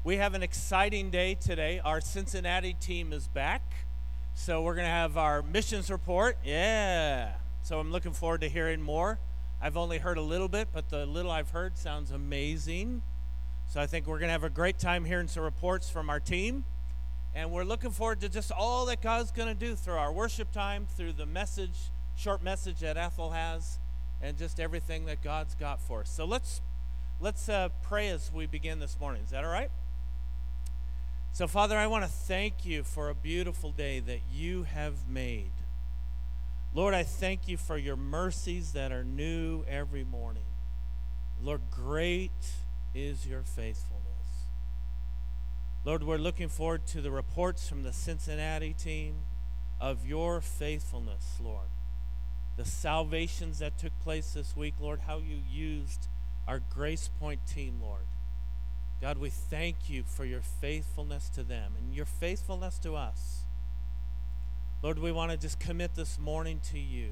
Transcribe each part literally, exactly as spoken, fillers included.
We have an exciting day today. Our Cincinnati team is back. So we're going to have our missions report. Yeah. So I'm looking forward to hearing more. I've only heard a little bit, but the little I've heard sounds amazing. So I think we're going to have a great time hearing some reports from our team. And we're looking forward to just all that God's going to do through our worship time, through the message, short message that Ethel has, and just everything that God's got for us. So let's let's uh, pray as we begin this morning. Is that all right? So, Father, I want to thank you for a beautiful day that you have made. Lord, I thank you for your mercies that are new every morning. Lord, great is your faithfulness. Lord, we're looking forward to the reports from the Cincinnati team of your faithfulness, Lord. The salvations that took place this week, Lord, how you used our Grace Point team, Lord. God, we thank you for your faithfulness to them and your faithfulness to us. Lord, we want to just commit this morning to you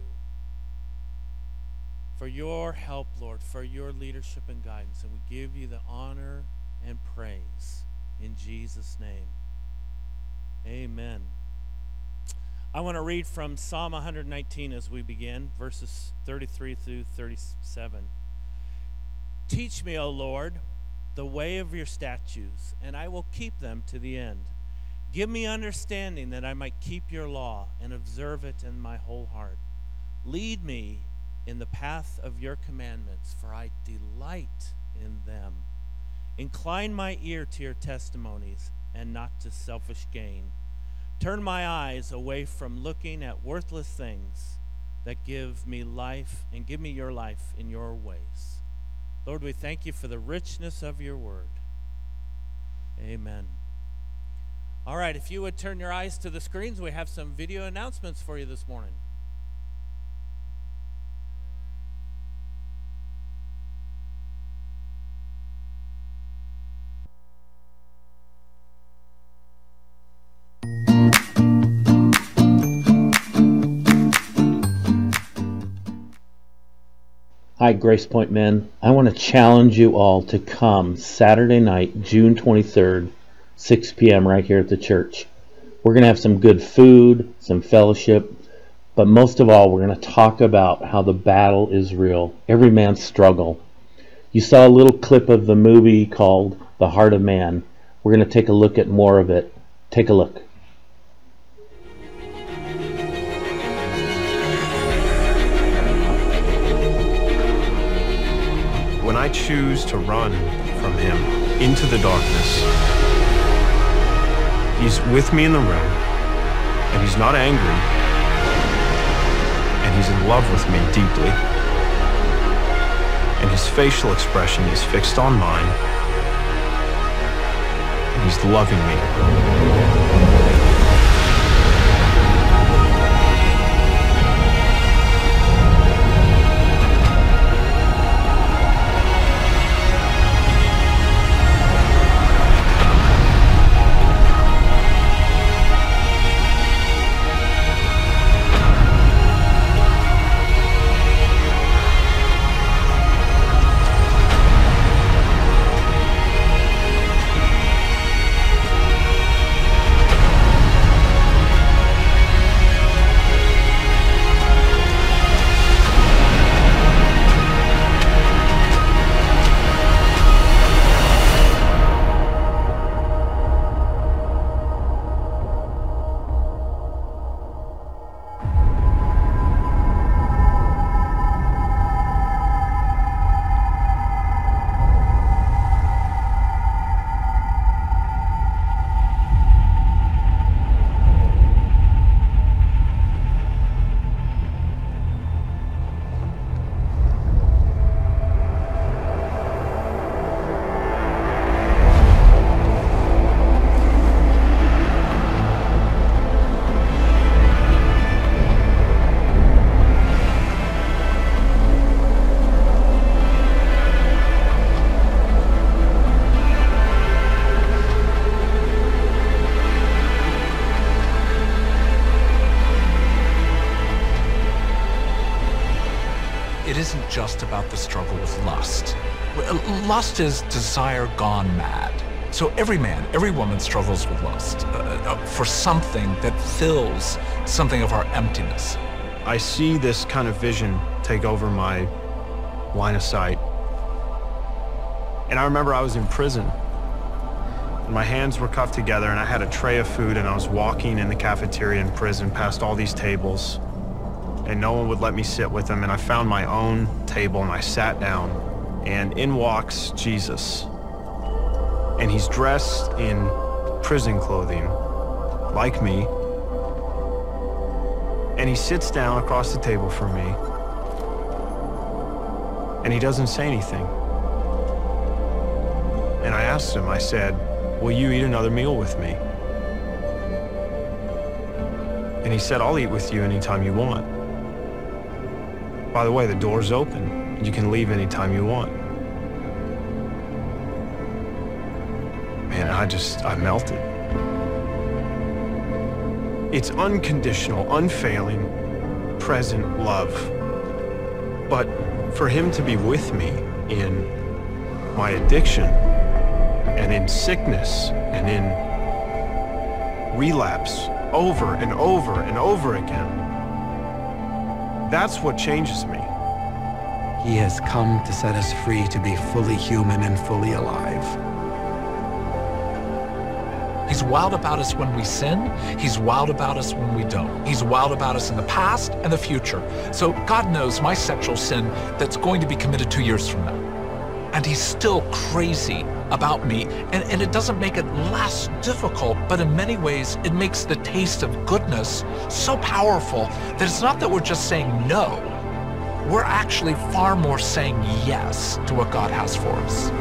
for your help, Lord, for your leadership and guidance. And we give you the honor and praise in Jesus' name. Amen. I want to read from Psalm one nineteen as we begin, verses thirty-three through thirty-seven. Teach me, O Lord, the way of your statutes, and I will keep them to the end. Give me understanding that I might keep your law and observe it in my whole heart. Lead me in the path of your commandments, for I delight in them. Incline my ear to your testimonies and not to selfish gain. Turn my eyes away from looking at worthless things that give me life, and give me your life in your ways. Lord, we thank you for the richness of your word. Amen. All right, if you would turn your eyes to the screens, we have some video announcements for you this morning. Hi, Grace Point men. I want to challenge you all to come Saturday night, June twenty-third, six p.m. right here at the church. We're going to have some good food, some fellowship, but most of all, we're going to talk about how the battle is real, every man's struggle. You saw a little clip of the movie called The Heart of Man. We're going to take a look at more of it. Take a look. When I choose to run from him into the darkness, he's with me in the room, and he's not angry, and he's in love with me deeply, and his facial expression is fixed on mine, and he's loving me. isn't just about the struggle with lust. Lust is desire gone mad. So every man, every woman struggles with lust uh, uh, for something that fills something of our emptiness. I see this kind of vision take over my line of sight. And I remember I was in prison. And my hands were cuffed together, and I had a tray of food, and I was walking in the cafeteria in prison past all these tables. And no one would let me sit with them, and I found my own table, and I sat down. And in walks Jesus. And he's dressed in prison clothing, like me. And he sits down across the table from me. And he doesn't say anything. And I asked him, I said, will you eat another meal with me? And he said, I'll eat with you anytime you want. By the way, the door's open. You can leave anytime you want. Man, I just, I melted. It's unconditional, unfailing, present love. But for him to be with me in my addiction and in sickness and in relapse over and over and over again, that's what changes me. He has come to set us free to be fully human and fully alive. He's wild about us when we sin. He's wild about us when we don't. He's wild about us in the past and the future. So God knows my sexual sin that's going to be committed two years from now. And he's still crazy about me. And, and it doesn't make it less difficult, but in many ways, it makes the taste of goodness so powerful that it's not that we're just saying no. We're actually far more saying yes to what God has for us.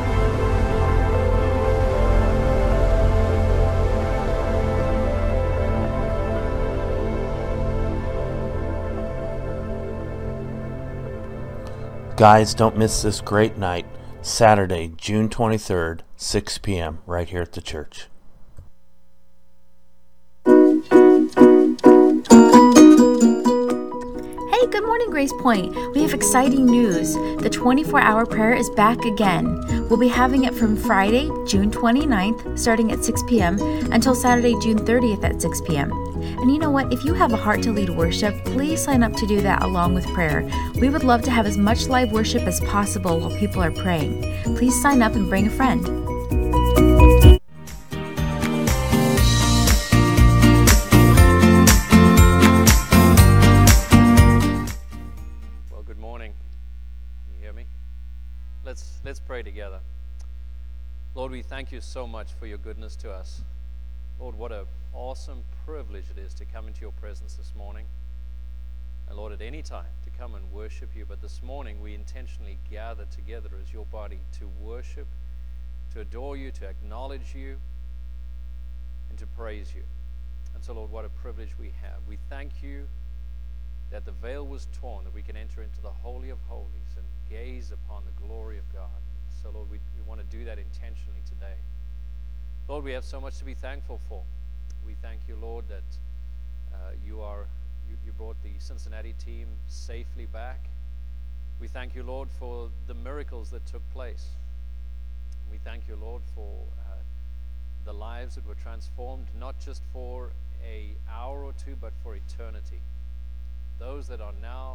Guys, don't miss this great night, Saturday, June twenty-third, six p.m., right here at the church. Hey, good morning, Grace Point. We have exciting news. The twenty-four hour prayer is back again. We'll be having it from Friday, June twenty-ninth, starting at six p.m., until Saturday, June thirtieth at six p.m. And you know what? If you have a heart to lead worship, please sign up to do that along with prayer. We would love to have as much live worship as possible while people are praying. Please sign up and bring a friend. Well, good morning. Can you hear me? Let's let's pray together. Lord, we thank you so much for your goodness to us. Lord, what an awesome privilege it is to come into your presence this morning. And Lord, at any time to come and worship you. But this morning we intentionally gather together as your body to worship, to adore you, to acknowledge you, and to praise you. And so, Lord, what a privilege we have. We thank you that the veil was torn, that we can enter into the Holy of Holies and gaze upon the glory of God. So, Lord, we, we want to do that intentionally today. Lord, we have so much to be thankful for. We thank you, Lord, that uh, you are you, you brought the Cincinnati team safely back. We thank you, Lord, for the miracles that took place. We thank you, Lord, for uh, the lives that were transformed, not just for an hour or two, but for eternity. Those that are now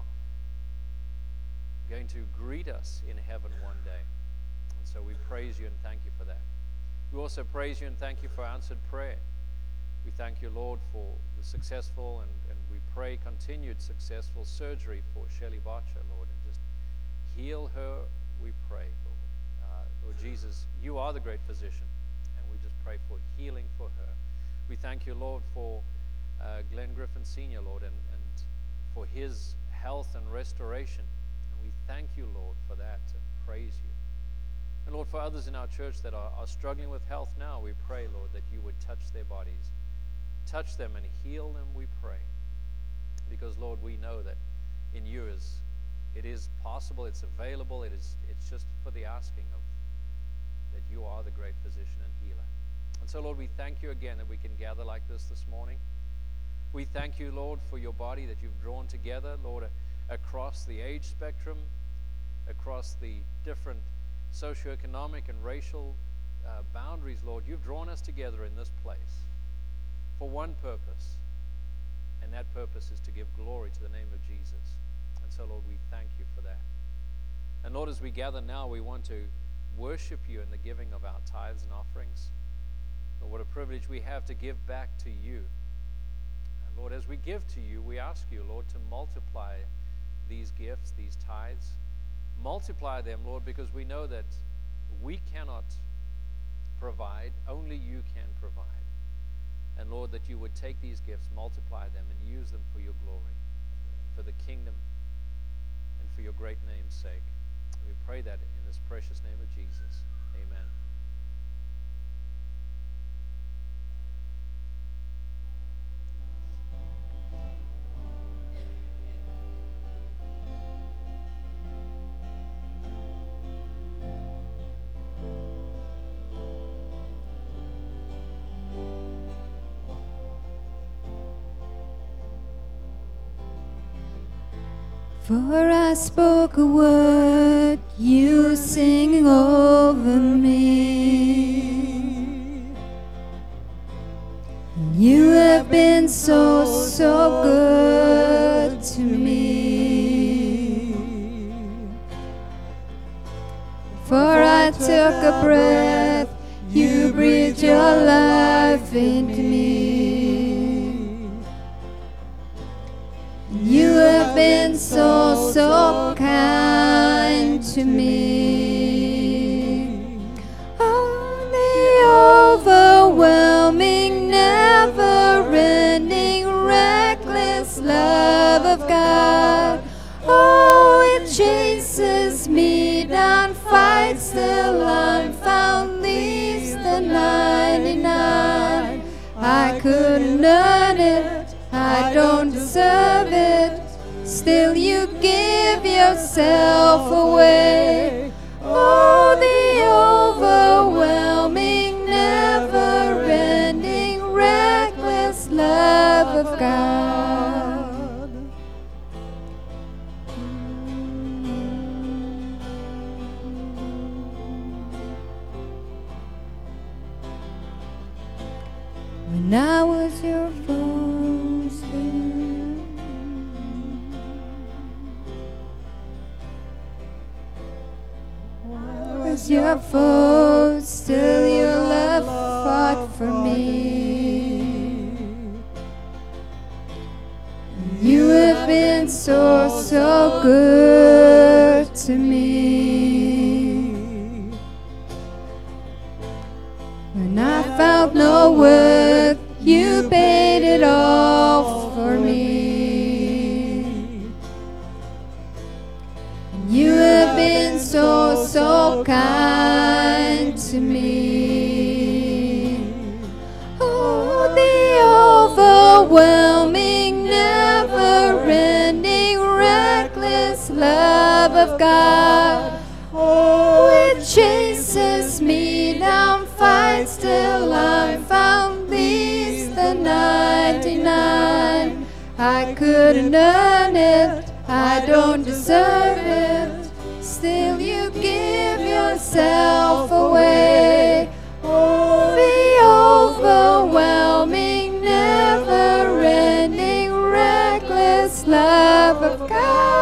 going to greet us in heaven one day. And so we praise you and thank you for that. We also praise you and thank you for answered prayer. We thank you, Lord, for the successful and, and we pray continued successful surgery for Shelley Botcher, Lord, and just heal her, we pray, Lord. Uh, Lord Jesus, you are the great physician, and we just pray for healing for her. We thank you, Lord, for uh, Glenn Griffin Senior, Lord, and, and for his health and restoration. And we thank you, Lord, for that and praise you. And Lord, for others in our church that are, are struggling with health now, we pray, Lord, that you would touch their bodies. Touch them and heal them, we pray. Because, Lord, we know that in you is, it is possible, it's available, it is, it's just for the asking of that you are the great physician and healer. And so, Lord, we thank you again that we can gather like this this morning. We thank you, Lord, for your body that you've drawn together, Lord, across the age spectrum, across the different socioeconomic and racial uh, boundaries, Lord. You've drawn us together in this place for one purpose, and that purpose is to give glory to the name of Jesus. And so, Lord, we thank you for that. And Lord, as we gather now, we want to worship you in the giving of our tithes and offerings. Lord, what a privilege we have to give back to you. And Lord, as we give to you, we ask you, Lord, to multiply these gifts, these tithes. Multiply them, Lord, because we know that we cannot provide, only you can provide. And Lord, that you would take these gifts, multiply them, and use them for your glory, for the kingdom, and for your great name's sake. And we pray that in this precious name of Jesus. Amen. For I spoke a word, you singing over me. You have been so, so good to me. For I took a breath, you breathed your life into me. You have been so, so kind to me. Oh, the overwhelming, never-ending, reckless love of God. Oh, it chases me down, fights till I'm found, leaves the ninety-nine. I couldn't earn it, I don't deserve it, still you give yourself away. Oh, the overwhelming, never-ending, reckless love of God. When I was your foe still, I was your foe still, your love fought for me. You have been so, so good to me. When I found no worth, you paid it all for me. And you have been so, so kind to me. Oh, the overwhelming, never-ending, reckless love of God. Oh, it chases me down, fights till I'm found, leaves the ninety-nine. I couldn't earn it, I don't deserve it, still you give yourself away. Oh, the overwhelming, never-ending, reckless love of God.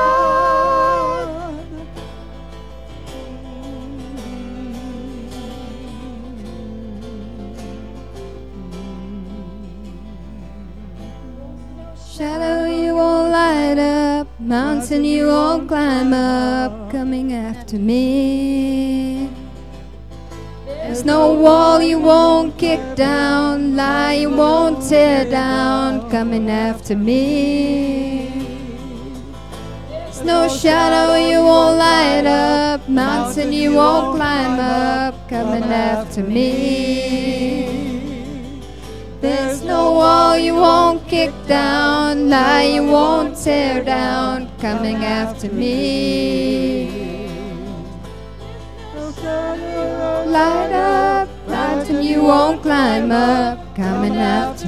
Shadow you won't light up, mountain you won't climb up, coming after me. There's no wall you won't kick down, lie you won't tear down, coming after me. There's no shadow you won't light up, mountain you won't climb up, coming after me. There's no wall you won't kick down, lie you won't tear down, coming after me. Light up, mountain you won't climb up, coming after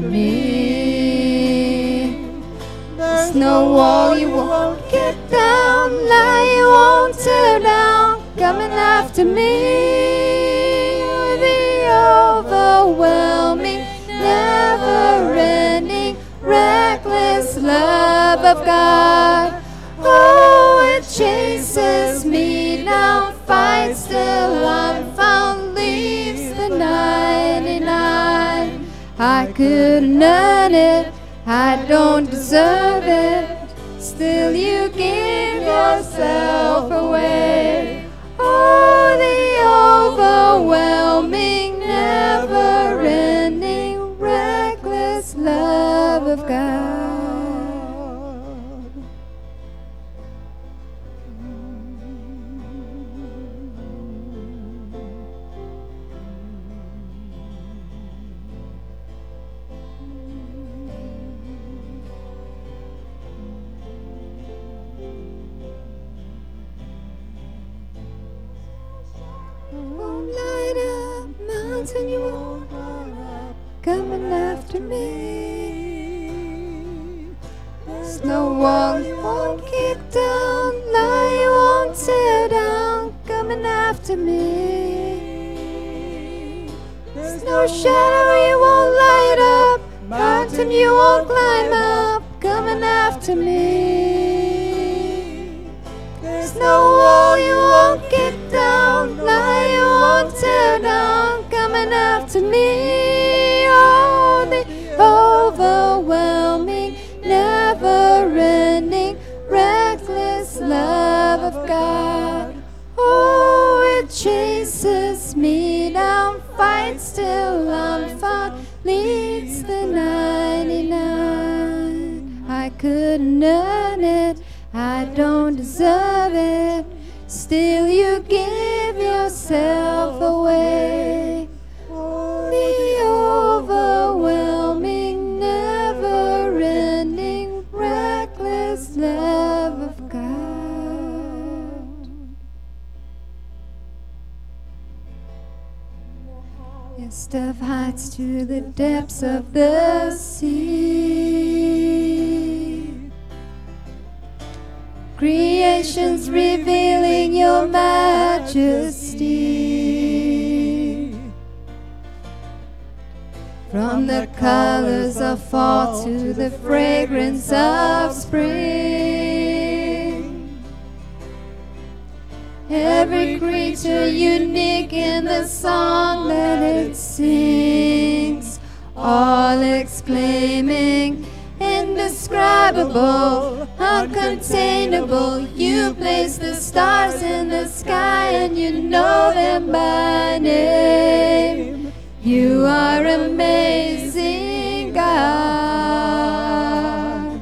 me. There's no wall you won't kick down, lie you won't tear down, coming after me. The overwhelming, never-ending, reckless love of God. Oh, it chases me down, fights till I'm found, leaves the ninety-nine. I couldn't earn it, I don't deserve it, still you give yourself away. Oh, the overwhelming, never-ending, reckless love of God. Won't light up, mountain you won't light up, coming after me. There's no wall you won't kick down, lie you won't tear down, coming after me. There's no shadow you won't light up, mountain you won't climb up, coming after me. There's no wall you won't kick down, lie you won't tear down, coming after me. Oh, the overwhelming, never-ending, reckless love of God. Oh, it chases me down, fights till I'm found, leads the ninety-nine. I couldn't earn it, I don't deserve it, still you give yourself away. The overwhelming, never-ending, reckless love of God. Your stuff hides to the depths of the sea. Creation's revealing your majesty. From the colors of fall to the fragrance of spring, every creature unique in the song that it sings, all exclaiming, indescribable, uncontainable. You place the stars in the sky and you know them by name. You are amazing, God.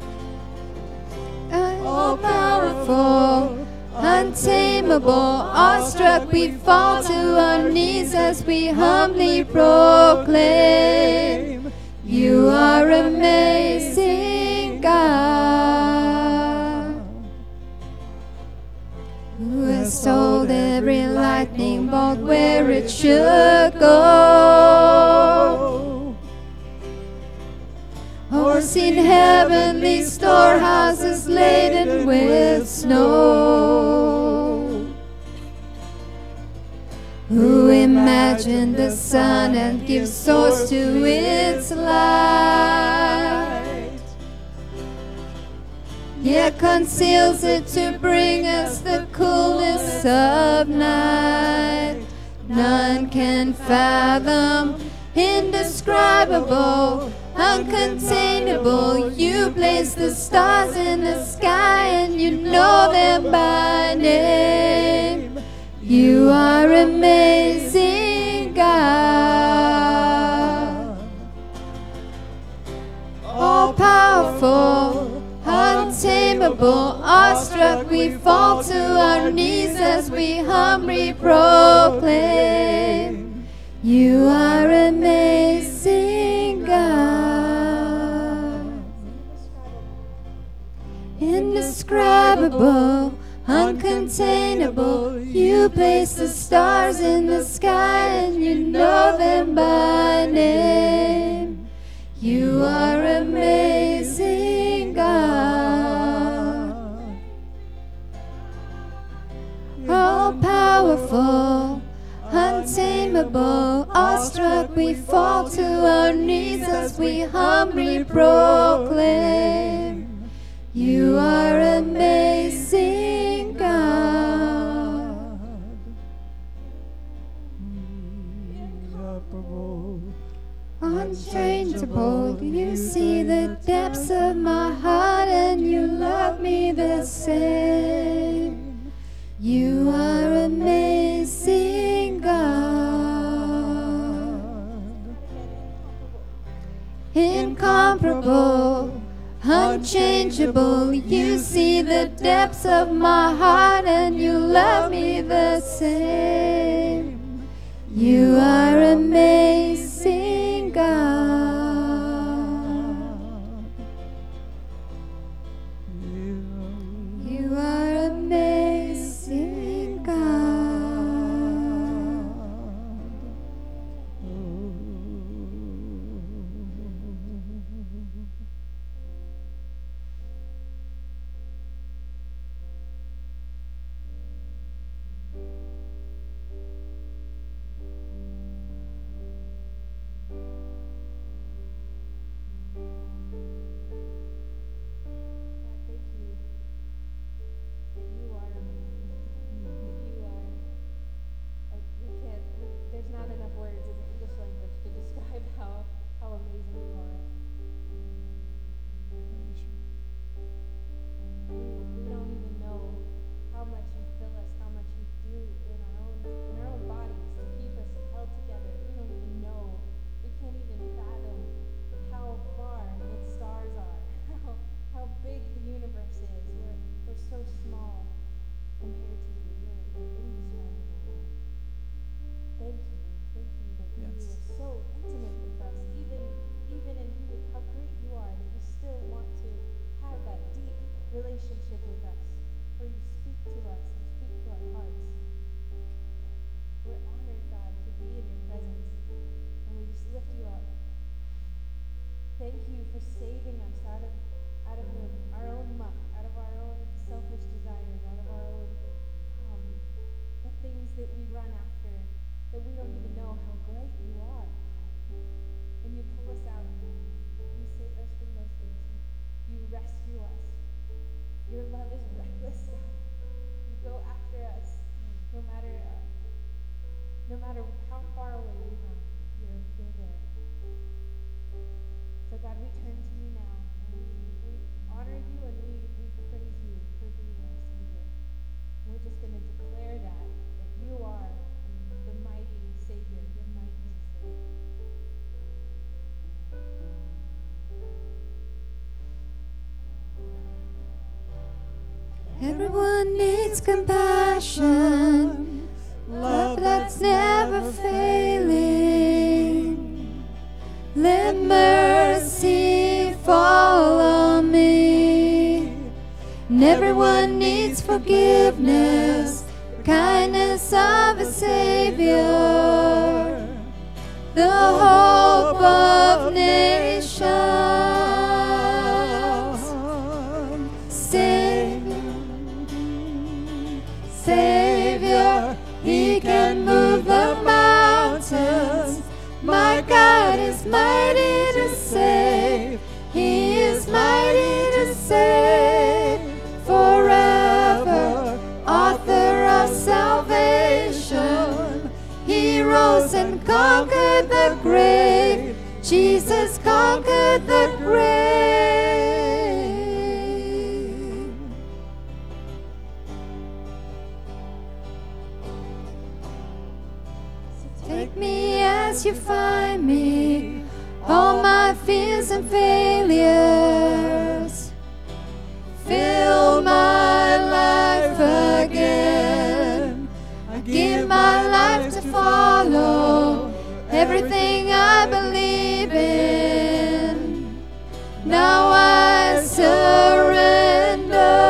All powerful, untamable, awestruck, we fall to our knees as we humbly proclaim. You are amazing, God, who has told every lightning bolt where it should go, overseen heavenly storehouses laden with snow, who imagined the sun and gives source to its light, yet conceals it to bring us the coolness of night. None can fathom, indescribable, uncontainable. You place the stars in the sky and you know them by name. You are amazing, God. All powerful, untamable, awestruck, we fall to our knees as we humbly proclaim. You are amazing, God. Indescribable, uncontainable, you place the stars in the sky and you know them by name. You are amazing, God. All powerful, untamable, awestruck, awestruck, we fall to our knees as we humbly proclaim, you are amazing, God. Unchangeable, you see the depths of my heart and you love me the same. You are amazing, God. Incomparable, unchangeable, you see the depths of my heart and you love me the same. You are amazing, God. You are amazing, God. Everyone needs compassion, love that's never failing. Let mercy fall on me. And everyone needs forgiveness, kindness of a Savior, the hope of nations. Savior, He can move the mountains. My God is mighty to save. He is mighty to save. Forever, author of salvation. He rose and conquered the grave. Jesus conquered the grave. Take me as you find me, all my fears and failures. Fill my life again. I give my life to follow everything I believe in. Now I surrender.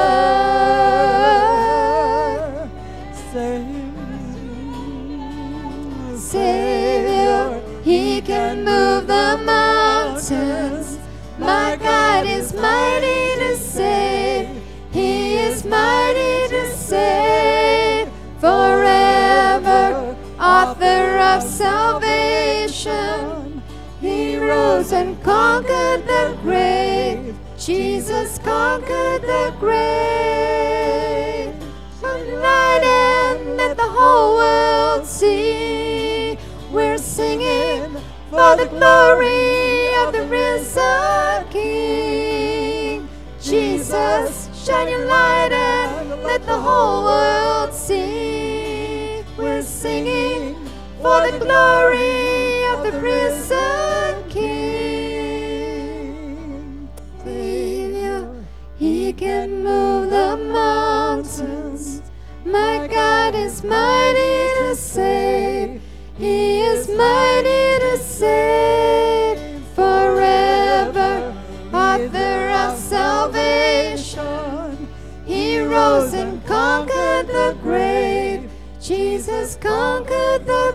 Savior, He can move the mountains. My God is mighty to save. He is mighty to save. Forever, author of salvation. He rose and conquered the grave. Jesus conquered the grave. Shine your light and let the whole world see. We're singing for the glory of the risen King. Jesus, shine your light and let the whole world see. We're singing for the glory of the risen King. Savior, He can move the mountains. My God is mighty to save. He is mighty to save forever. Author of salvation. He rose and conquered the grave. Jesus conquered the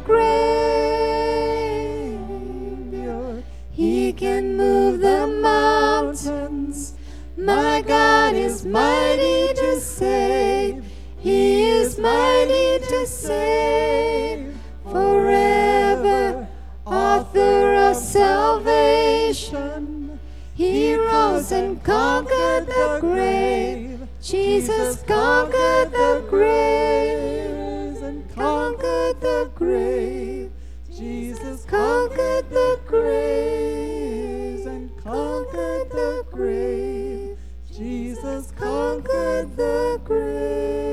grave. He can move the mountains. My God is mighty to save. He is mighty to save forever. Author of salvation. He rose and conquered the grave. Jesus conquered the grave and conquered the grave. Jesus conquered the grave and conquered the grave. Jesus conquered the grave.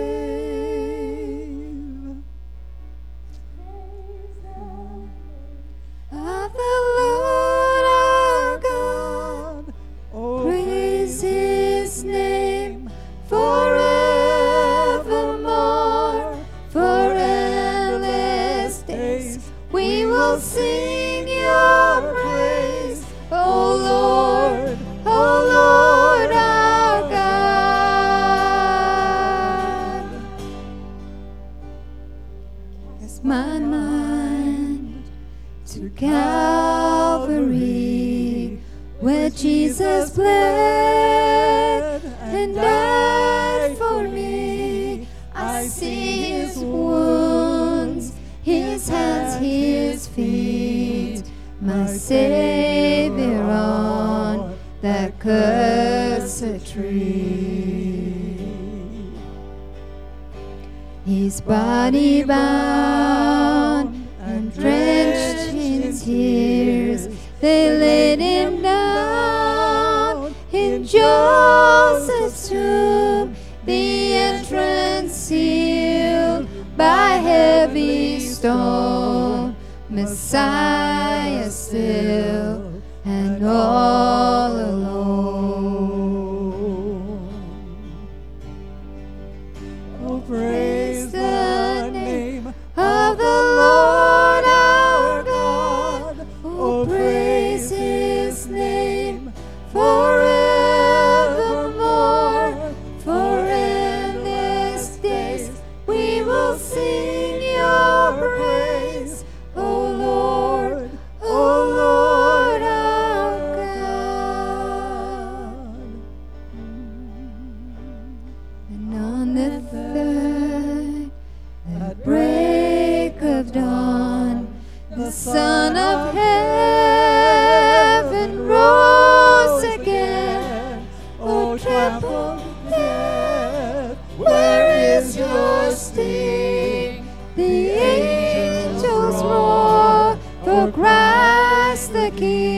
Of the Lord our God, praise His name forevermore. For endless days we will sing your praise, O Lord, O Lord our God. Cast my mind to Calvary, where Jesus bled and died for me. I see His wounds, His hands, His feet, my Savior on that cursed tree. His body bound and drenched in tears, they laid Him down in Joseph's tomb, the entrance sealed by heavy stone. Messiah still and all alone. Oh, praise the name of the Lord our God. Oh, praise His name forevermore. For endless days we will sing your praise, O Lord, O Lord our God. And on the third, at break of dawn, the Son of Heaven rose again. O trampled death, where is your sting? The angels roar for Christ the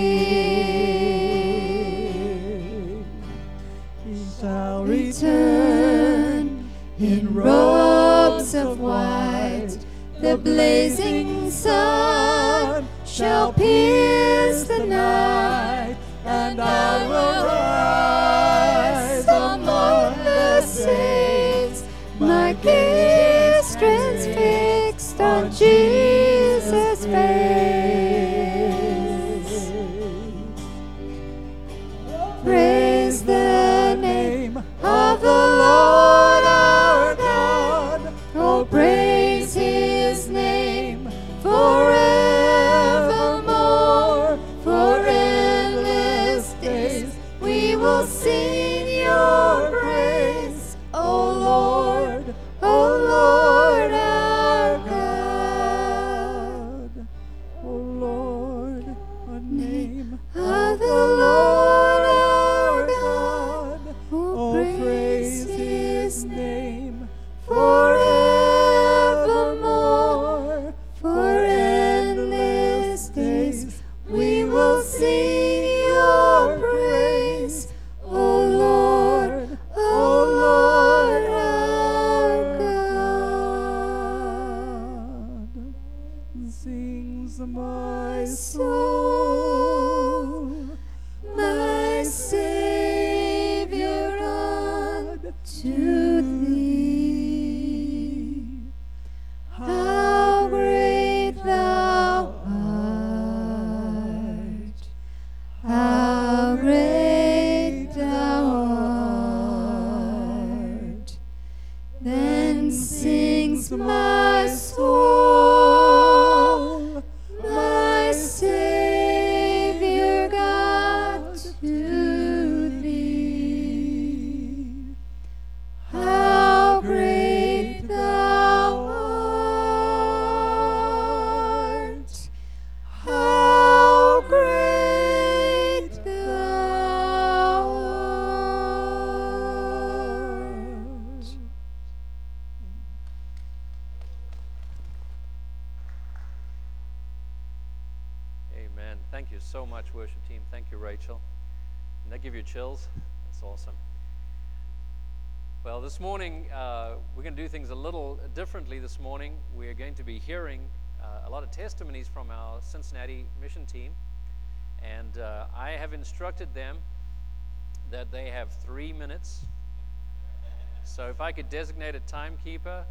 King. He shall return in robes of white. The blazing sun shall pierce the night, and I will rise among the saints, my gaze transfixed on Jesus' face. Praise the name of the Lord our God. Oh, praise His name forevermore. my soul, my Savior, unto thee. How great thou art, how great thou art. Then sings my soul, my Savior God, to thee. How great thou art, how great thou art. Amen. Thank you so much, worship team. Thank you, Rachel. Did that give you chills? That's awesome. Well, this morning, uh, we're going to do things a little differently this morning. We're going to be hearing uh, a lot of testimonies from our Cincinnati mission team. And uh, I have instructed them that they have three minutes. So if I could designate a timekeeper,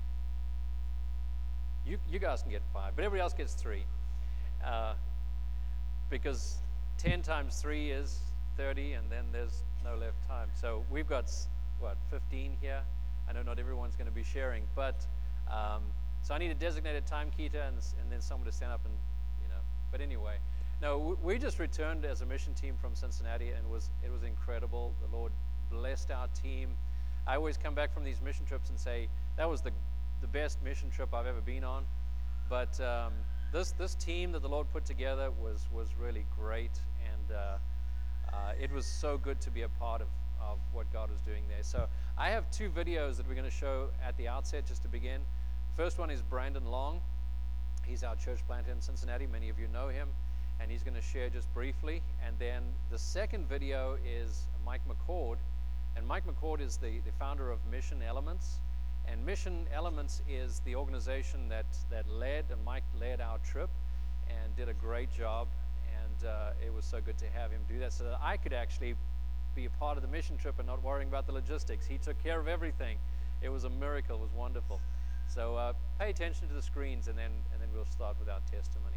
you, you guys can get five, but everybody else gets three. Uh, because ten times three is thirty, and then there's no left time. So we've got, what, fifteen here? I know not everyone's going to be sharing, but um, so I need a designated timekeeper and, and then someone to stand up and, you know. But anyway, no, we, we just returned as a mission team from Cincinnati, and it was it was incredible. The Lord blessed our team. I always come back from these mission trips and say that was the the best mission trip I've ever been on. But um, this this team that the Lord put together was was really great, and uh, uh, it was so good to be a part of, of what God was doing there. So I have two videos that we're going to show at the outset just to begin. The first one is Brandon Long. He's our church planter in Cincinnati. Many of you know him, and he's going to share just briefly. And then the second video is Mike McCord, and Mike McCord is the, the founder of Mission Elements. And Mission Elements is the organization that, that led, and Mike led our trip and did a great job. And uh, it was so good to have him do that so that I could actually be a part of the mission trip and not worrying about the logistics. He took care of everything. It was a miracle. It was wonderful. So uh, pay attention to the screens, and then, and then we'll start with our testimonies.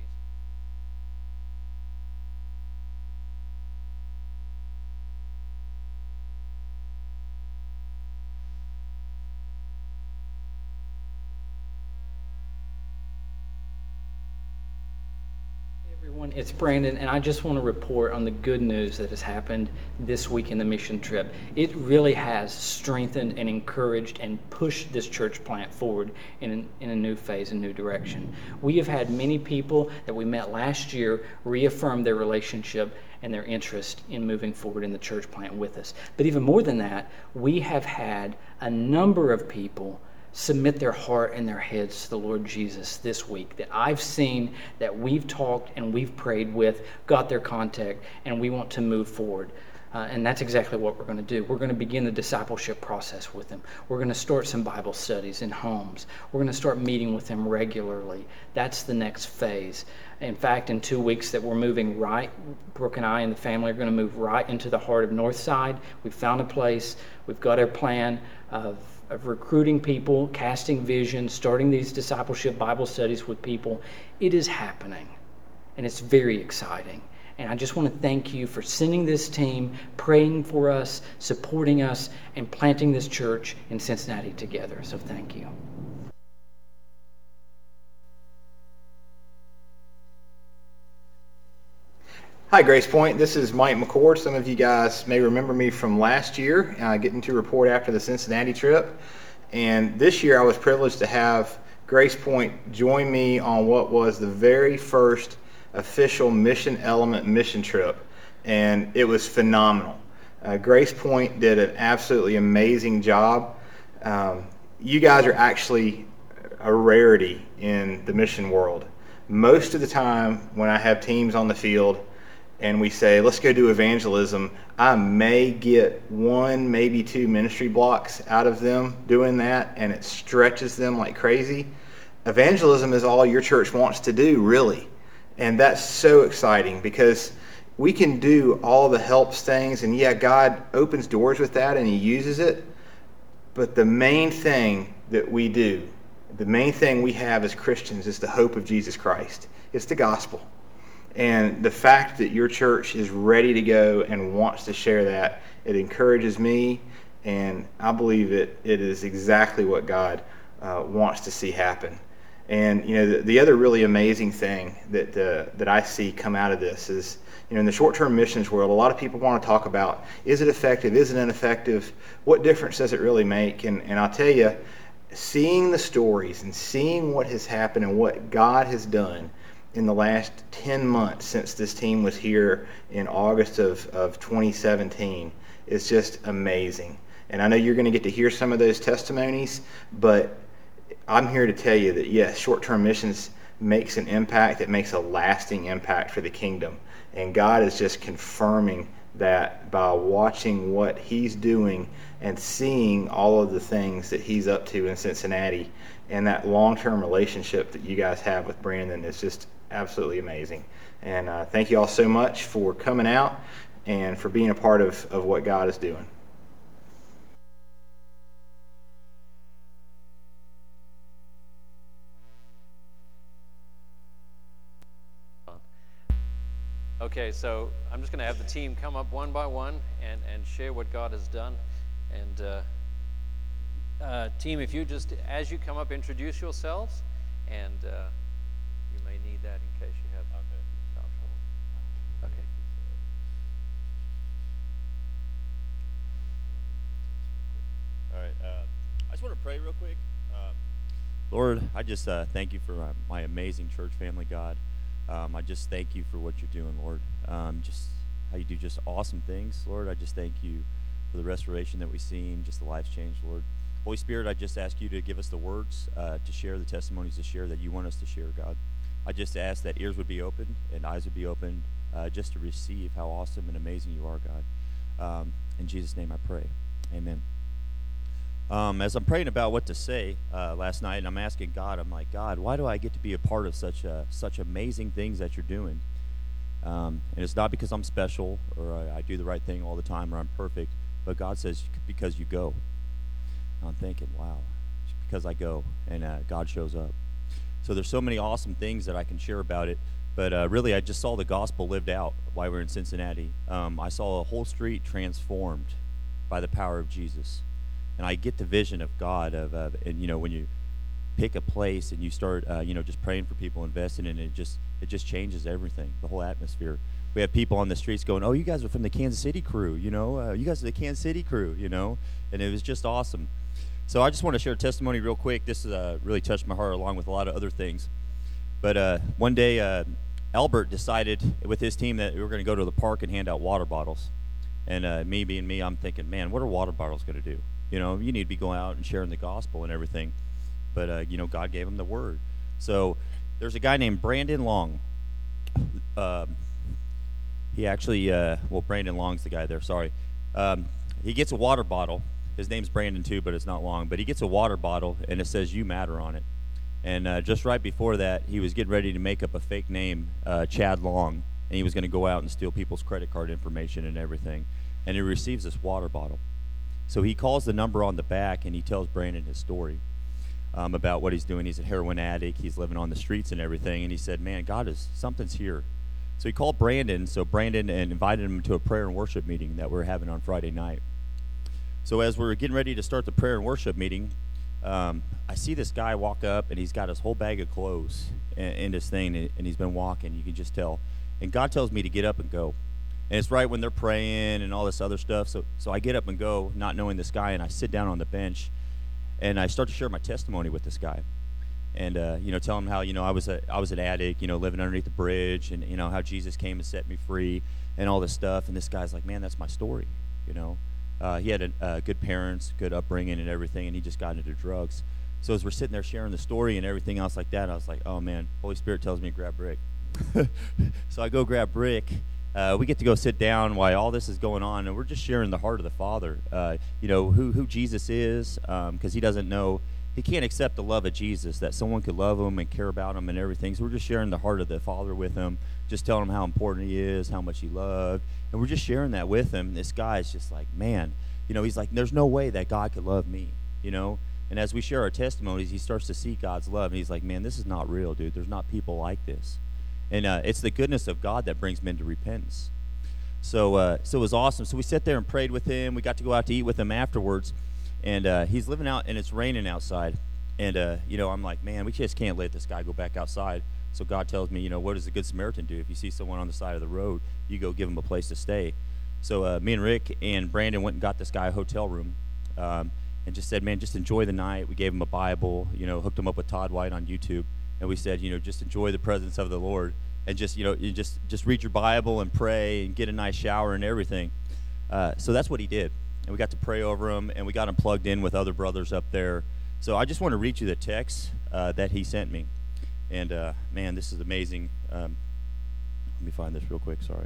Everyone, it's Brandon, and I just want to report on the good news that has happened this week in the mission trip. It really has strengthened and encouraged and pushed this church plant forward in, an, in a new phase, a new direction. We have had many people that we met last year reaffirm their relationship and their interest in moving forward in the church plant with us. But even more than that, we have had a number of people submit their heart and their heads to the Lord Jesus this week that I've seen, that we've talked and we've prayed with, got their contact, and we want to move forward. Uh, and that's exactly what we're going to do. We're going to begin the discipleship process with them. We're going to start some Bible studies in homes. We're going to start meeting with them regularly. That's the next phase. In fact, in two weeks that we're moving right, Brooke and I and the family are going to move right into the heart of Northside. We've found a place. We've got our plan of of recruiting people, casting vision, starting these discipleship Bible studies with people. It is happening, and it's very exciting. And I just want to thank you for sending this team, praying for us, supporting us, and planting this church in Cincinnati together. So thank you. Hi, Grace Point. This is Mike McCord. Some of you guys may remember me from last year, uh, getting to report after the Cincinnati trip. And this year I was privileged to have Grace Point join me on what was the very first official Mission Element mission trip. And it was phenomenal. Uh, Grace Point did an absolutely amazing job. Um, you guys are actually a rarity in the mission world. Most of the time when I have teams on the field, and we say, let's go do evangelism, I may get one, maybe two ministry blocks out of them doing that, and it stretches them like crazy. Evangelism is all your church wants to do, really. And that's so exciting because we can do all the helps things, and yeah, God opens doors with that and he uses it. But the main thing that we do, the main thing we have as Christians is the hope of Jesus Christ. It's the gospel. And the fact that your church is ready to go and wants to share that, it encourages me, and I believe it, it is exactly what God uh, wants to see happen. And you know, the, the other really amazing thing that uh, that I see come out of this is, you know, in the short-term missions world, a lot of people want to talk about, is it effective, is it ineffective, what difference does it really make? And and I'll tell you, seeing the stories and seeing what has happened and what God has done in the last ten months since this team was here in August of, of twenty seventeen is just amazing. And I know you're going to get to hear some of those testimonies, but I'm here to tell you that, yes, short-term missions makes an impact. It makes a lasting impact for the kingdom. And God is just confirming that by watching what he's doing and seeing all of the things that he's up to in Cincinnati. And that long-term relationship that you guys have with Brandon is just absolutely amazing. And uh, thank you all so much for coming out and for being a part of, of what God is doing. Okay, so I'm just going to have the team come up one by one and, and share what God has done. And uh, uh, team, if you just, as you come up, introduce yourselves, and uh, you may need that in case you have sound trouble. Okay. All right. Uh, I just want to pray real quick. Uh, Lord, I just uh, thank you for my, my amazing church family, God. Um, I just thank you for what you're doing, Lord. Um, just how you do just awesome things, Lord. I just thank you for the restoration that we've seen, just the lives changed, Lord. Holy Spirit, I just ask you to give us the words uh, to share, the testimonies to share that you want us to share, God. I just ask that ears would be opened and eyes would be opened uh, just to receive how awesome and amazing you are, God. Um, in Jesus' name I pray. Amen. Um, as I'm praying about what to say uh, last night, and I'm asking God, I'm like, God, why do I get to be a part of such uh, such amazing things that you're doing? Um, and it's not because I'm special or I, I do the right thing all the time or I'm perfect, but God says, because you go. And I'm thinking, wow, it's because I go and uh, God shows up. So there's so many awesome things that I can share about it, but uh, really I just saw the gospel lived out while we were in Cincinnati. Um, I saw a whole street transformed by the power of Jesus. And I get the vision of God of, uh, and you know, when you pick a place and you start, uh, you know, just praying for people, investing in it, it just it just changes everything, the whole atmosphere. We have people on the streets going, "Oh, you guys are from the Kansas City crew, you know, uh, you guys are the Kansas City crew, you know," and it was just awesome. So I just want to share a testimony real quick. This uh, really touched my heart, along with a lot of other things. But uh, one day, uh, Albert decided with his team that we were going to go to the park and hand out water bottles. And uh, me being me, I'm thinking, man, what are water bottles going to do? You know, you need to be going out and sharing the gospel and everything. But, uh, you know, God gave him the word. So there's a guy named Brandon Long. Um, he actually, uh, well, Brandon Long's the guy there, sorry. Um, he gets a water bottle. His name's Brandon too, but it's not Long. But he gets a water bottle, and it says, "You matter" on it. And uh, just right before that, he was getting ready to make up a fake name, uh, Chad Long. And he was going to go out and steal people's credit card information and everything. And he receives this water bottle. So he calls the number on the back, and he tells Brandon his story um, about what he's doing. He's a heroin addict. He's living on the streets and everything. And he said, man, God is, something's here. So he called Brandon. So Brandon and invited him to a prayer and worship meeting that we're having on Friday night. So as we're getting ready to start the prayer and worship meeting, um, I see this guy walk up, and he's got his whole bag of clothes in, in this thing, and he's been walking. You can just tell. And God tells me to get up and go. And it's right when they're praying and all this other stuff. So so I get up and go, not knowing this guy, and I sit down on the bench, and I start to share my testimony with this guy. And, uh, you know, tell him how, you know, I was a, I was an addict, you know, living underneath the bridge, and, you know, how Jesus came and set me free and all this stuff. And this guy's like, man, that's my story, you know. Uh, he had a, uh, good parents, good upbringing and everything, and he just got into drugs. So as we're sitting there sharing the story and everything else like that, I was like, oh, man, Holy Spirit tells me to grab Rick. So I go grab Rick. Uh, we get to go sit down while all this is going on, and we're just sharing the heart of the Father. Uh, you know, who who Jesus is, because um, he doesn't know he can't accept the love of Jesus, that someone could love him and care about him and everything. So we're just sharing the heart of the Father with him, just telling him how important he is, how much he loved, and we're just sharing that with him. And this guy is just like, man, you know, he's like, there's no way that God could love me, you know. And as we share our testimonies, he starts to see God's love, and he's like, man, this is not real, dude. There's not people like this. And uh, it's the goodness of God that brings men to repentance. So uh, so it was awesome. So we sat there and prayed with him. We got to go out to eat with him afterwards. And uh, he's living out, and it's raining outside. And, uh, you know, I'm like, man, we just can't let this guy go back outside. So God tells me, you know, what does a good Samaritan do? If you see someone on the side of the road, you go give him a place to stay. So uh, me and Rick and Brandon went and got this guy a hotel room um, and just said, man, just enjoy the night. We gave him a Bible, you know, hooked him up with Todd White on YouTube. And we said, you know, just enjoy the presence of the Lord. And just, you know, you just, just read your Bible and pray and get a nice shower and everything. Uh, so that's what he did. And we got to pray over him, and we got him plugged in with other brothers up there. So I just want to read you the text uh, that he sent me. And, uh, man, this is amazing. Um, let me find this real quick. Sorry.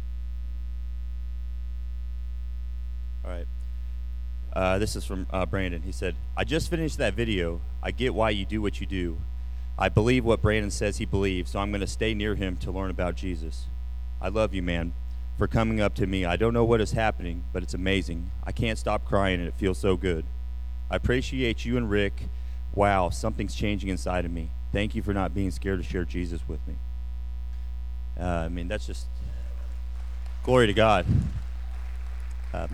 All right. Uh, this is from uh, Brandon. He said, I just finished that video. I get why you do what you do. I believe what Brandon says he believes, so I'm going to stay near him to learn about Jesus. I love you, man, for coming up to me. I don't know what is happening, but it's amazing. I can't stop crying, and it feels so good. I appreciate you and Rick. Wow, something's changing inside of me. Thank you for not being scared to share Jesus with me. Uh, I mean, that's just glory to God. Um,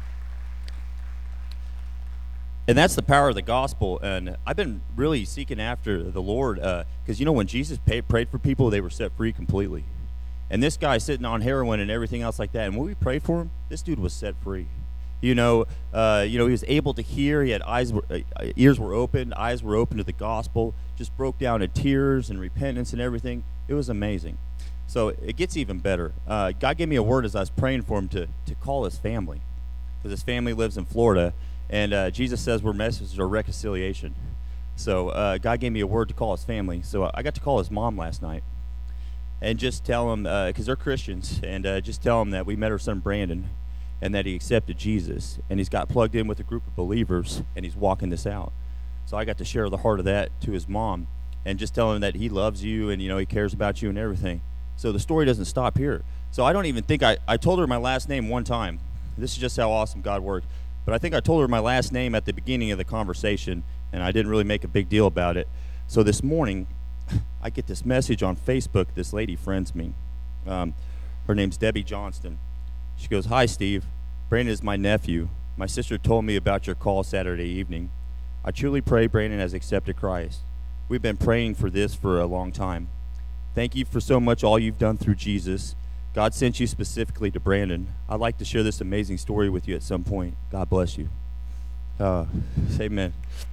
and that's the power of the gospel. And I've been really seeking after the Lord because, uh, you know, when Jesus pay, prayed for people, they were set free completely. And this guy sitting on heroin and everything else like that, and when we prayed for him, this dude was set free. You know, uh, you know, he was able to hear. He had eyes, were, uh, ears were open, eyes were open to the gospel. Just broke down in tears and repentance and everything. It was amazing. So it gets even better. Uh, God gave me a word as I was praying for him to to call his family, because his family lives in Florida, and uh, Jesus says we're messengers of reconciliation. So uh, God gave me a word to call his family. So I got to call his mom last night, and just tell him, because uh, they're Christians, and uh, just tell him that we met her son Brandon, and that he accepted Jesus, and he's got plugged in with a group of believers, and he's walking this out. So I got to share the heart of that to his mom, and just tell him that he loves you, and, you know, he cares about you and everything. So the story doesn't stop here. So I don't even think I, I told her my last name one time. This is just how awesome God worked. But I think I told her my last name at the beginning of the conversation, and I didn't really make a big deal about it. So this morning, I get this message on Facebook. This lady friends me. Um, her name's Debbie Johnston. She goes, hi, Steve. Brandon is my nephew. My sister told me about your call Saturday evening. I truly pray Brandon has accepted Christ. We've been praying for this for a long time. Thank you for so much all you've done through Jesus. God sent you specifically to Brandon. I'd like to share this amazing story with you at some point. God bless you. Uh, say amen.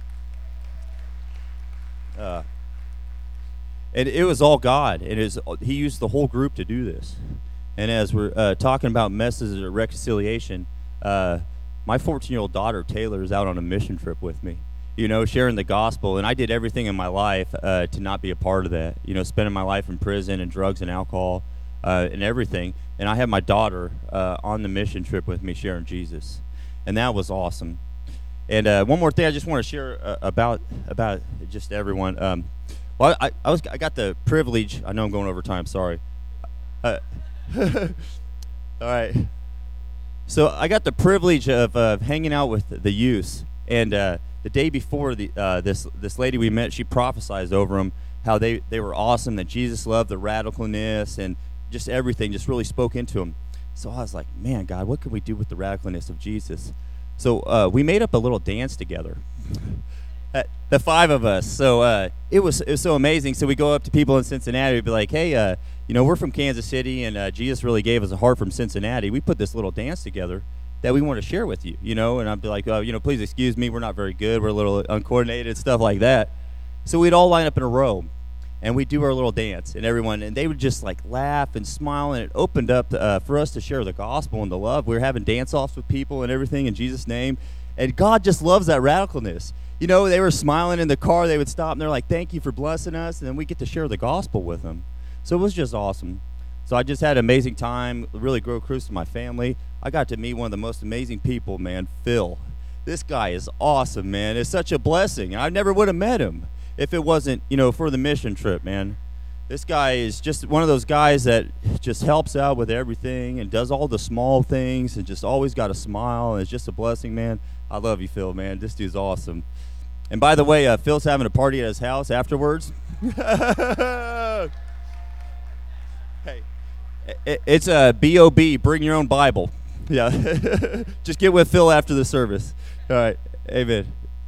Uh, and it was all God. It is. He used the whole group to do this. And as we're uh, talking about messages of reconciliation, uh, my fourteen-year-old daughter, Taylor, is out on a mission trip with me, you know, sharing the gospel. And I did everything in my life uh, to not be a part of that, you know, spending my life in prison and drugs and alcohol uh, and everything. And I had my daughter uh, on the mission trip with me sharing Jesus. And that was awesome. And uh, one more thing I just want to share uh, about about just everyone. Um, well, I, I was I got the privilege. I know I'm going over time. Sorry. Uh, all right. So I got the privilege of uh, hanging out with the youth, and uh, the day before the uh, this this lady we met, she prophesied over them how they, they were awesome, that Jesus loved the radicalness and just everything, just really spoke into them. So I was like, man, God, what can we do with the radicalness of Jesus? So uh, we made up a little dance together, uh, the five of us. So uh, it was it was so amazing. So we go up to people in Cincinnati, we'd be like, hey, uh, you know, we're from Kansas City, and uh, Jesus really gave us a heart from Cincinnati. We put this little dance together that we want to share with you, you know. And I'd be like, oh, you know, please excuse me, we're not very good. We're a little uncoordinated, stuff like that. So we'd all line up in a row, and we'd do our little dance, and everyone, and they would just like laugh and smile, and it opened up uh, for us to share the gospel and the love. We were having dance-offs with people and everything in Jesus' name, and God just loves that radicalness. You know, they were smiling in the car, they would stop, and they're like, thank you for blessing us, and then we get to share the gospel with them. So it was just awesome. So I just had an amazing time, really grew close to my family. I got to meet one of the most amazing people, man, Phil. This guy is awesome, man. It's such a blessing. I never would have met him if it wasn't, you know, for the mission trip, man. This guy is just one of those guys that just helps out with everything and does all the small things and just always got a smile, and it's just a blessing, man. I love you, Phil, man. This dude's awesome. And by the way, uh, Phil's having a party at his house afterwards. Hey, it, it's a B O B, bring your own Bible. Yeah. Just get with Phil after the service. All right. Amen.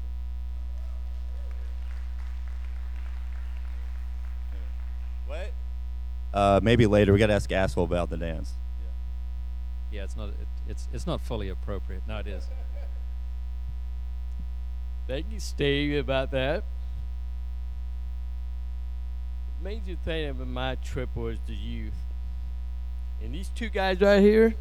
What? Uh, maybe later. We got to ask Aswell about the dance. Yeah, it's not. It, it's it's not fully appropriate. No, it is. Thank you, Steve, about that. The major thing of my trip was the youth. And these two guys right here,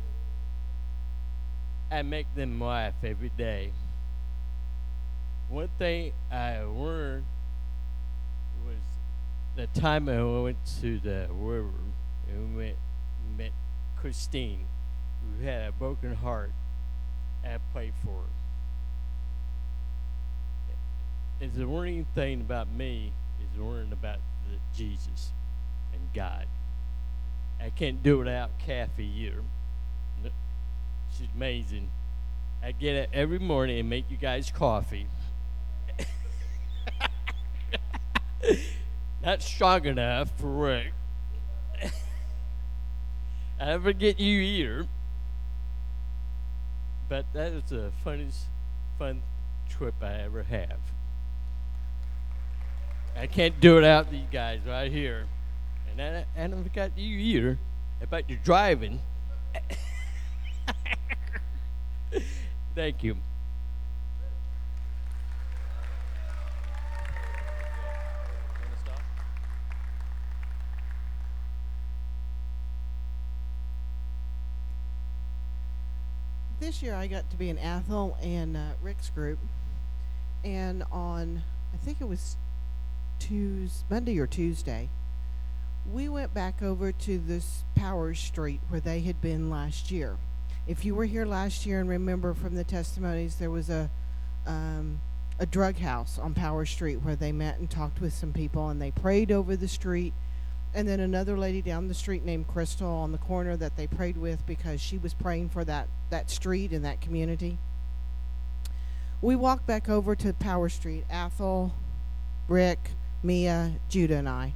I make them laugh every day. One thing I learned was the time I went to the river and we met, met Christine, who had a broken heart. I prayed for her. Is the learning thing about me is learning about the Jesus and God. I can't do it without Kathy either. No, she's amazing. I get up every morning and make you guys coffee. Not strong enough for Rick. I never get you either. But that is the funnest, fun trip I ever have. I can't do it without these guys right here. And I, I never got you either about your driving. Thank you. This year I got to be in Athol and uh, Rick's group, and on, I think it was Tuesday, Monday or Tuesday, we went back over to this Power Street where they had been last year. If you were here last year and remember from the testimonies, there was a um, a drug house on Power Street where they met and talked with some people, and they prayed over the street. And then another lady down the street named Crystal on the corner that they prayed with because she was praying for that, that street and that community. We walked back over to Power Street, Athol, Rick, Mia, Judah, and I.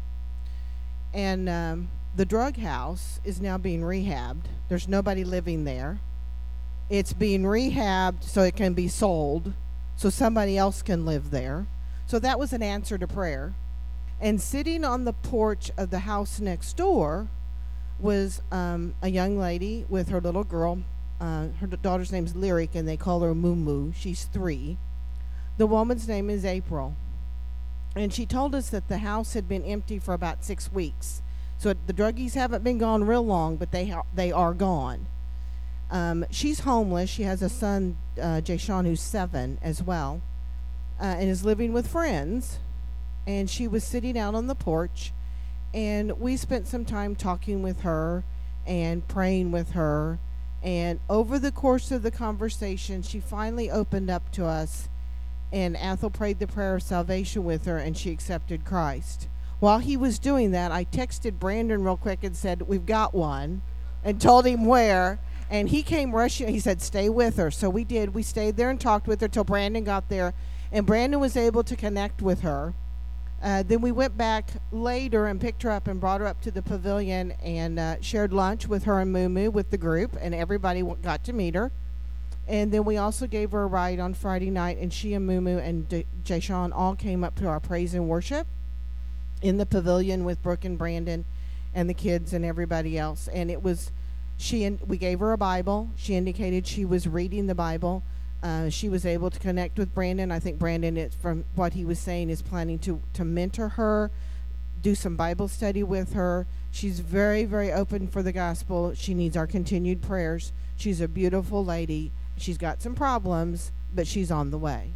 And um, the drug house is now being rehabbed. There's nobody living there. It's being rehabbed so it can be sold, so somebody else can live there. So that was an answer to prayer. And sitting on the porch of the house next door was um, a young lady with her little girl. Uh, her daughter's name's Lyric, and they call her Moo. She's three. The woman's name is April. And she told us that the house had been empty for about six weeks. So the druggies haven't been gone real long, but they ha- they are gone. Um, she's homeless. She has a son, uh, Jay Sean, who's seven as well, uh, and is living with friends. And she was sitting out on the porch, and we spent some time talking with her and praying with her. And over the course of the conversation, she finally opened up to us, and Athol prayed the prayer of salvation with her, and she accepted Christ. While he was doing that, I texted Brandon real quick and said, "We've got one," and told him where. And he came rushing. He said, "Stay with her." So we did. We stayed there and talked with her till Brandon got there, and Brandon was able to connect with her. Uh, then we went back later and picked her up and brought her up to the pavilion and uh, shared lunch with her and Moo with the group, and everybody w- got to meet her. And then we also gave her a ride on Friday night, and she and Moo and D- Jay Sean all came up to our praise and worship in the pavilion with Brooke and Brandon and the kids and everybody else. And it was, she and we gave her a Bible. She indicated she was reading the Bible. Uh, she was able to connect with Brandon. I think Brandon, it's from what he was saying, is planning to, to mentor her, do some Bible study with her. She's very, very open for the gospel. She needs our continued prayers. She's a beautiful lady. She's got some problems, but she's on the way.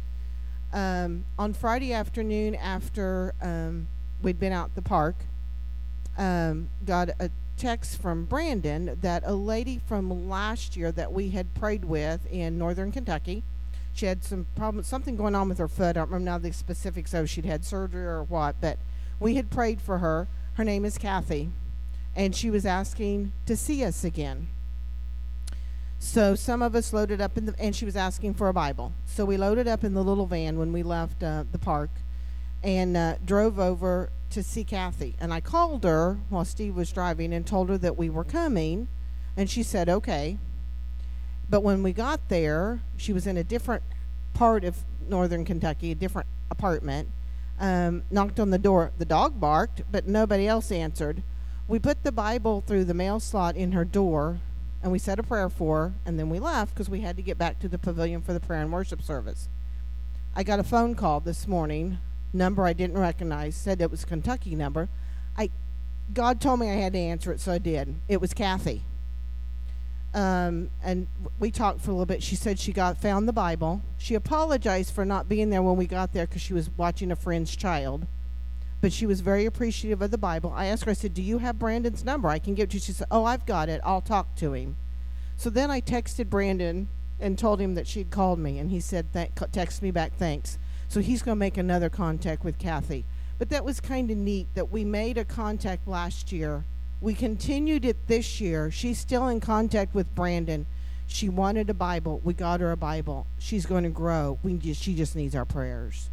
Um, on Friday afternoon, after um, we'd been out at the park, um, got a text from Brandon that a lady from last year that we had prayed with in northern Kentucky, She had some problem, something going on with her foot. I don't remember now the specifics of she'd had surgery or what, but we had prayed for her. Her name is Kathy, and she was asking to see us again. So some of us loaded up in the, and she was asking for a Bible. So we loaded up in the little van when we left uh, the park, and uh, drove over to see Kathy. And I called her while Steve was driving and told her that we were coming, and she said okay. But when we got there, she was in a different part of northern Kentucky, a different apartment. Um, knocked on the door. The dog barked, but nobody else answered. We put the Bible through the mail slot in her door, and we said a prayer for her, and then we left because we had to get back to the pavilion for the prayer and worship service. I got a phone call this morning, number I didn't recognize, said it was a Kentucky number. I, God told me I had to answer it, so I did. It was Kathy. Um, and we talked for a little bit. She said she got found the Bible. She apologized for not being there when we got there because she was watching a friend's child. But she was very appreciative of the Bible. I asked her, I said, do you have Brandon's number? I can give it to you. She said, oh, I've got it. I'll talk to him. So then I texted Brandon and told him that she'd called me. And he said, Th- text me back, thanks. So he's going to make another contact with Kathy. But that was kind of neat that we made a contact last year. We continued it this year. She's still in contact with Brandon. She wanted a Bible. We got her a Bible. She's going to grow. We just, she just needs our prayers.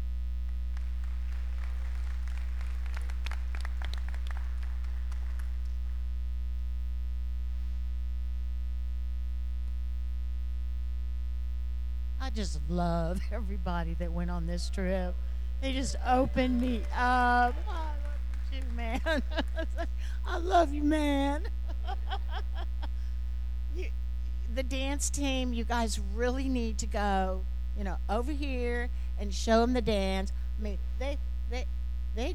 I just love everybody that went on this trip. They just opened me up. I love you too, man. I love you, man. you, the dance team, you guys really need to go, you know, over here and show them the dance. I mean, they, they, they,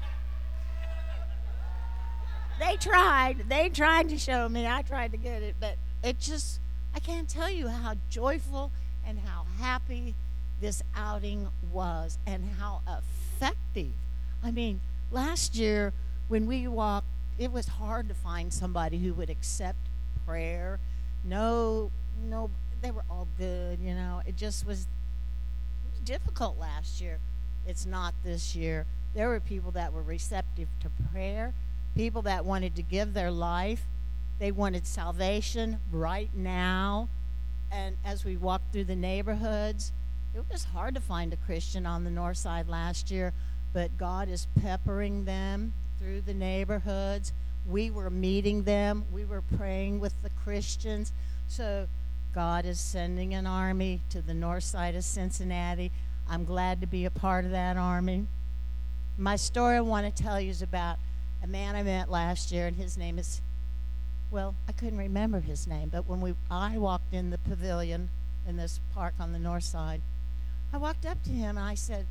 they tried. They tried to show me. I tried to get it, but it just, I can't tell you how joyful and how happy this outing was and how effective. I mean, last year when we walked, it was hard to find somebody who would accept prayer. No, no, they were all good, you know. It just was, it was difficult last year. It's not this year. There were people that were receptive to prayer, people that wanted to give their life. They wanted salvation right now. And as we walked through the neighborhoods, it was hard to find a Christian on the north side last year, but God is peppering them through the neighborhoods. We were meeting them. We were praying with the Christians. So God is sending an army to the north side of Cincinnati. I'm glad to be a part of that army. My story I want to tell you is about a man I met last year, and his name is, well, I couldn't remember his name, but when we I walked in the pavilion in this park on the north side, I walked up to him and I said,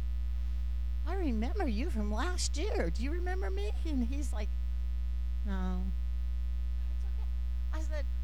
I remember you from last year. Do you remember me? And he's like, no. It's okay. I said,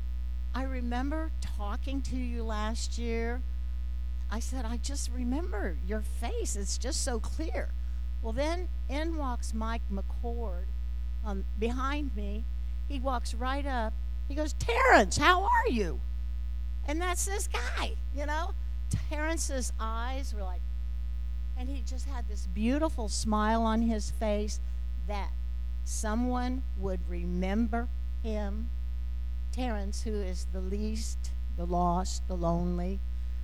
I remember talking to you last year. I said, I just remember your face. It's just so clear. Well, then in walks Mike McCord um, behind me. He walks right up. He goes, Terrence, how are you? And that's this guy, you know. Terrence's eyes were like, and he just had this beautiful smile on his face that someone would remember him. Terrence, who is the least, the lost, the lonely.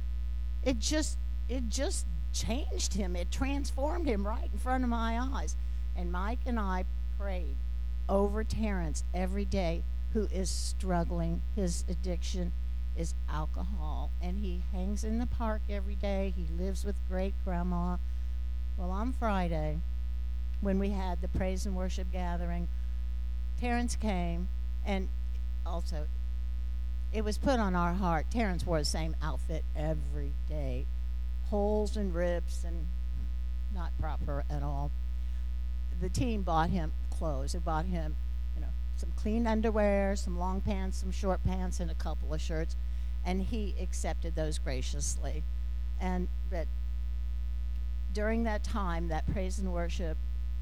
It just, it just changed him. It transformed him right in front of my eyes. And Mike and I prayed over Terrence every day, who is struggling. His addiction is alcohol, and he hangs in the park every day. He lives with great grandma. Well, on Friday, when we had the praise and worship gathering, Terrence came, and also it was put on our heart. Terrence wore the same outfit every day, holes and rips and not proper at all. The team bought him clothes. They bought him, you know, some clean underwear, some long pants, some short pants, and a couple of shirts, and he accepted those graciously. And but during that time, that praise and worship,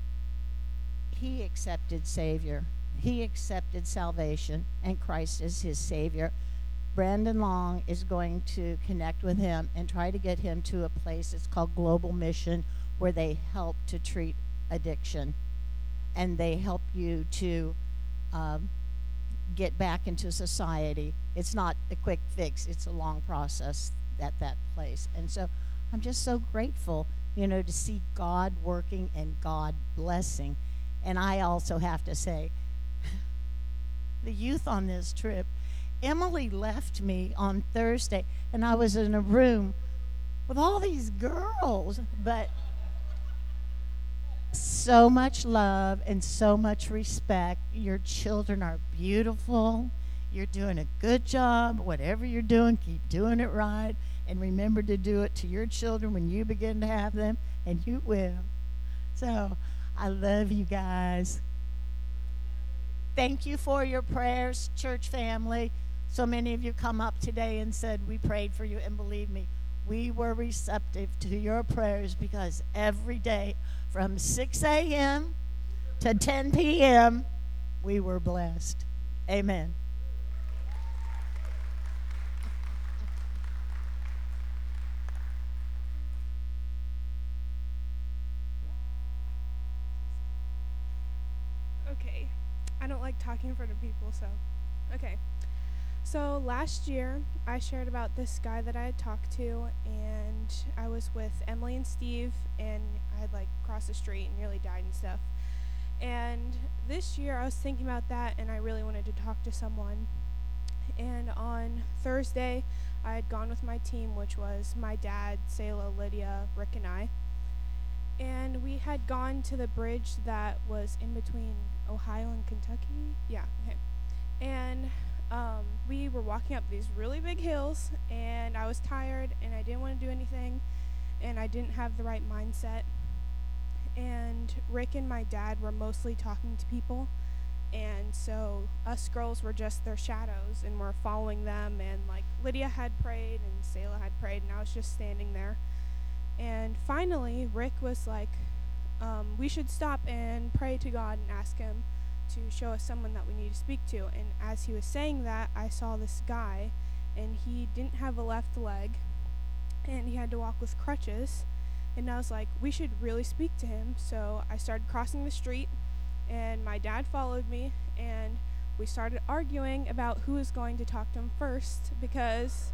he accepted Savior. He accepted salvation, and Christ is his Savior. Brandon Long is going to connect with him and try to get him to a place, it's called Global Mission, where they help to treat addiction. And they help you to um, get back into society. It's not a quick fix, it's a long process at that place. And so I'm just so grateful, you know, to see God working and God blessing. And I also have to say, the youth on this trip, Emily left me on Thursday, and I was in a room with all these girls, but so much love and so much respect. Your children are beautiful. You're doing a good job. Whatever you're doing, keep doing it right. And remember to do it to your children when you begin to have them, and you will. So I love you guys. Thank you for your prayers, church family. So many of you come up today and said, we prayed for you, and believe me, we were receptive to your prayers, because every day from six a.m. to ten p.m., we were blessed. Amen. Okay, I don't like talking in front of people, so, okay. So last year, I shared about this guy that I had talked to, and I was with Emily and Steve, and I had like crossed the street and nearly died and stuff. And this year, I was thinking about that, and I really wanted to talk to someone. And on Thursday, I had gone with my team, which was my dad, Selah, Lydia, Rick, and I. And we had gone to the bridge that was in between Ohio and Kentucky. Yeah, okay. And um, we were walking up these really big hills, and I was tired, and I didn't want to do anything, and I didn't have the right mindset. And Rick and my dad were mostly talking to people, and so us girls were just their shadows, and we're following them. And like Lydia had prayed, and Selah had prayed, and I was just standing there. And finally, Rick was like, um, we should stop and pray to God and ask him to show us someone that we need to speak to. And as he was saying that, I saw this guy, and he didn't have a left leg, and he had to walk with crutches. And I was like, we should really speak to him. So I started crossing the street, and my dad followed me, and we started arguing about who was going to talk to him first, because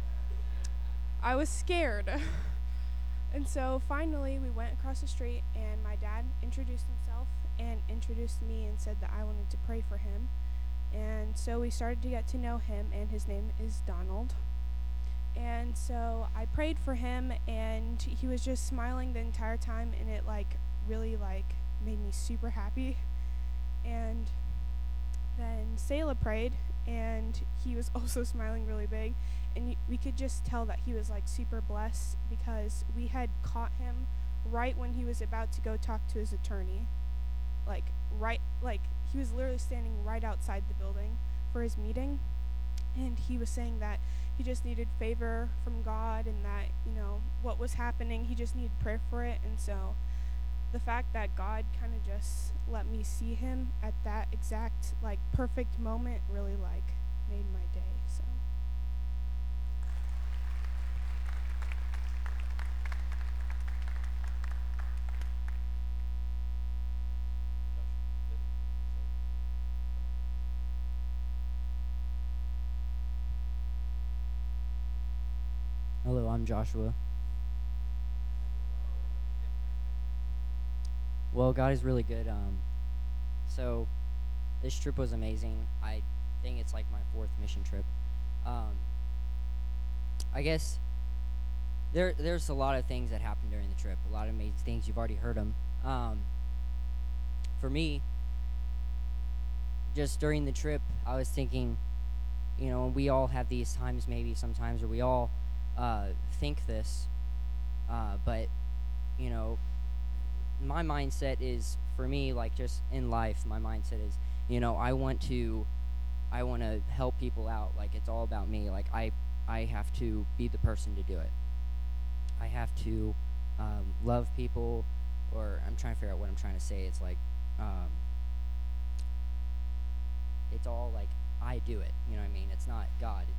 I was scared. And so finally we went across the street, and my dad introduced himself and introduced me and said that I wanted to pray for him. And so we started to get to know him, and his name is Donald. And so I prayed for him, and he was just smiling the entire time, and it like really like made me super happy. And then Selah prayed, and he was also smiling really big, and y- we could just tell that he was like super blessed, because we had caught him right when he was about to go talk to his attorney. Like right like he was literally standing right outside the building for his meeting, and he was saying that he just needed favor from God, and that, you know, what was happening, he just needed prayer for it. And so the fact that God kind of just let me see him at that exact like perfect moment really like made my day. So Hello, I'm Joshua. Well, God is really good. Um, so this trip was amazing. I think it's like my fourth mission trip. Um, I guess there there's a lot of things that happened during the trip. A lot of amazing things. You've already heard them. Um, for me, just during the trip, I was thinking, you know, we all have these times, maybe sometimes, where we all uh, think this, uh, but you know. My mindset is, for me, like just in life, my mindset is, you know, I want to, I want to help people out. Like it's all about me. Like I, I have to be the person to do it. I have to um, love people, or I'm trying to figure out what I'm trying to say. It's like, um, it's all like I do it. You know what I mean? It's not God. It's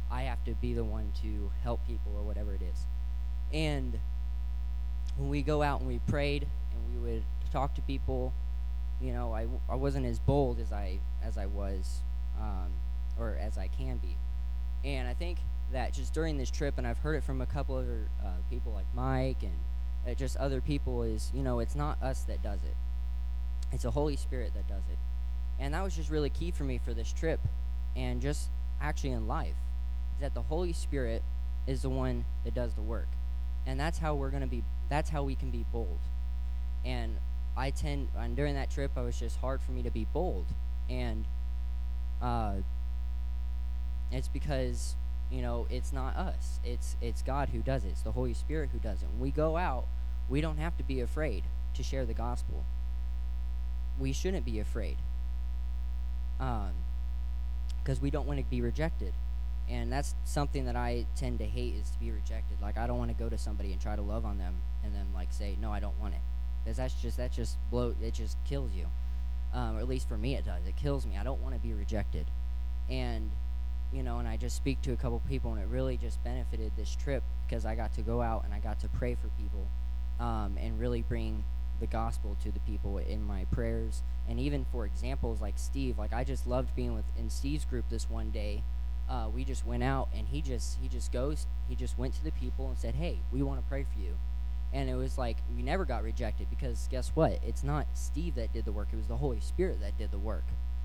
I have to be the one to help people or whatever it is. And when we go out and we prayed and we would talk to people, you know, I, I wasn't as bold as I as I was, um, or as I can be. And I think that just during this trip, and I've heard it from a couple other uh, people like Mike and uh, just other people, is, you know, it's not us that does it. It's the Holy Spirit that does it. And that was just really key for me for this trip, and just actually in life, is that the Holy Spirit is the one that does the work. And that's how we're going to be, that's how we can be bold. And I tend, and during that trip, it was just hard for me to be bold. And uh, it's because, you know, it's not us. It's it's God who does it. It's the Holy Spirit who does it. When we go out, we don't have to be afraid to share the gospel. We shouldn't be afraid. Um, because we don't want to be rejected. And that's something that I tend to hate, is to be rejected. Like, I don't want to go to somebody and try to love on them and then, like, say, no, I don't want it. Because that's just, that just blow, it just kills you. Um, or at least for me it does. It kills me. I don't want to be rejected. And, you know, and I just speak to a couple people, and it really just benefited this trip because I got to go out and I got to pray for people, um, and really bring the gospel to the people in my prayers. And even for examples like Steve, like I just loved being with in Steve's group this one day. Uh, we just went out, and he just he just goes he just went to the people and said, hey, we want to pray for you. And it was like, we never got rejected, because guess what? It's not Steve that did the work. It was the Holy Spirit that did the work.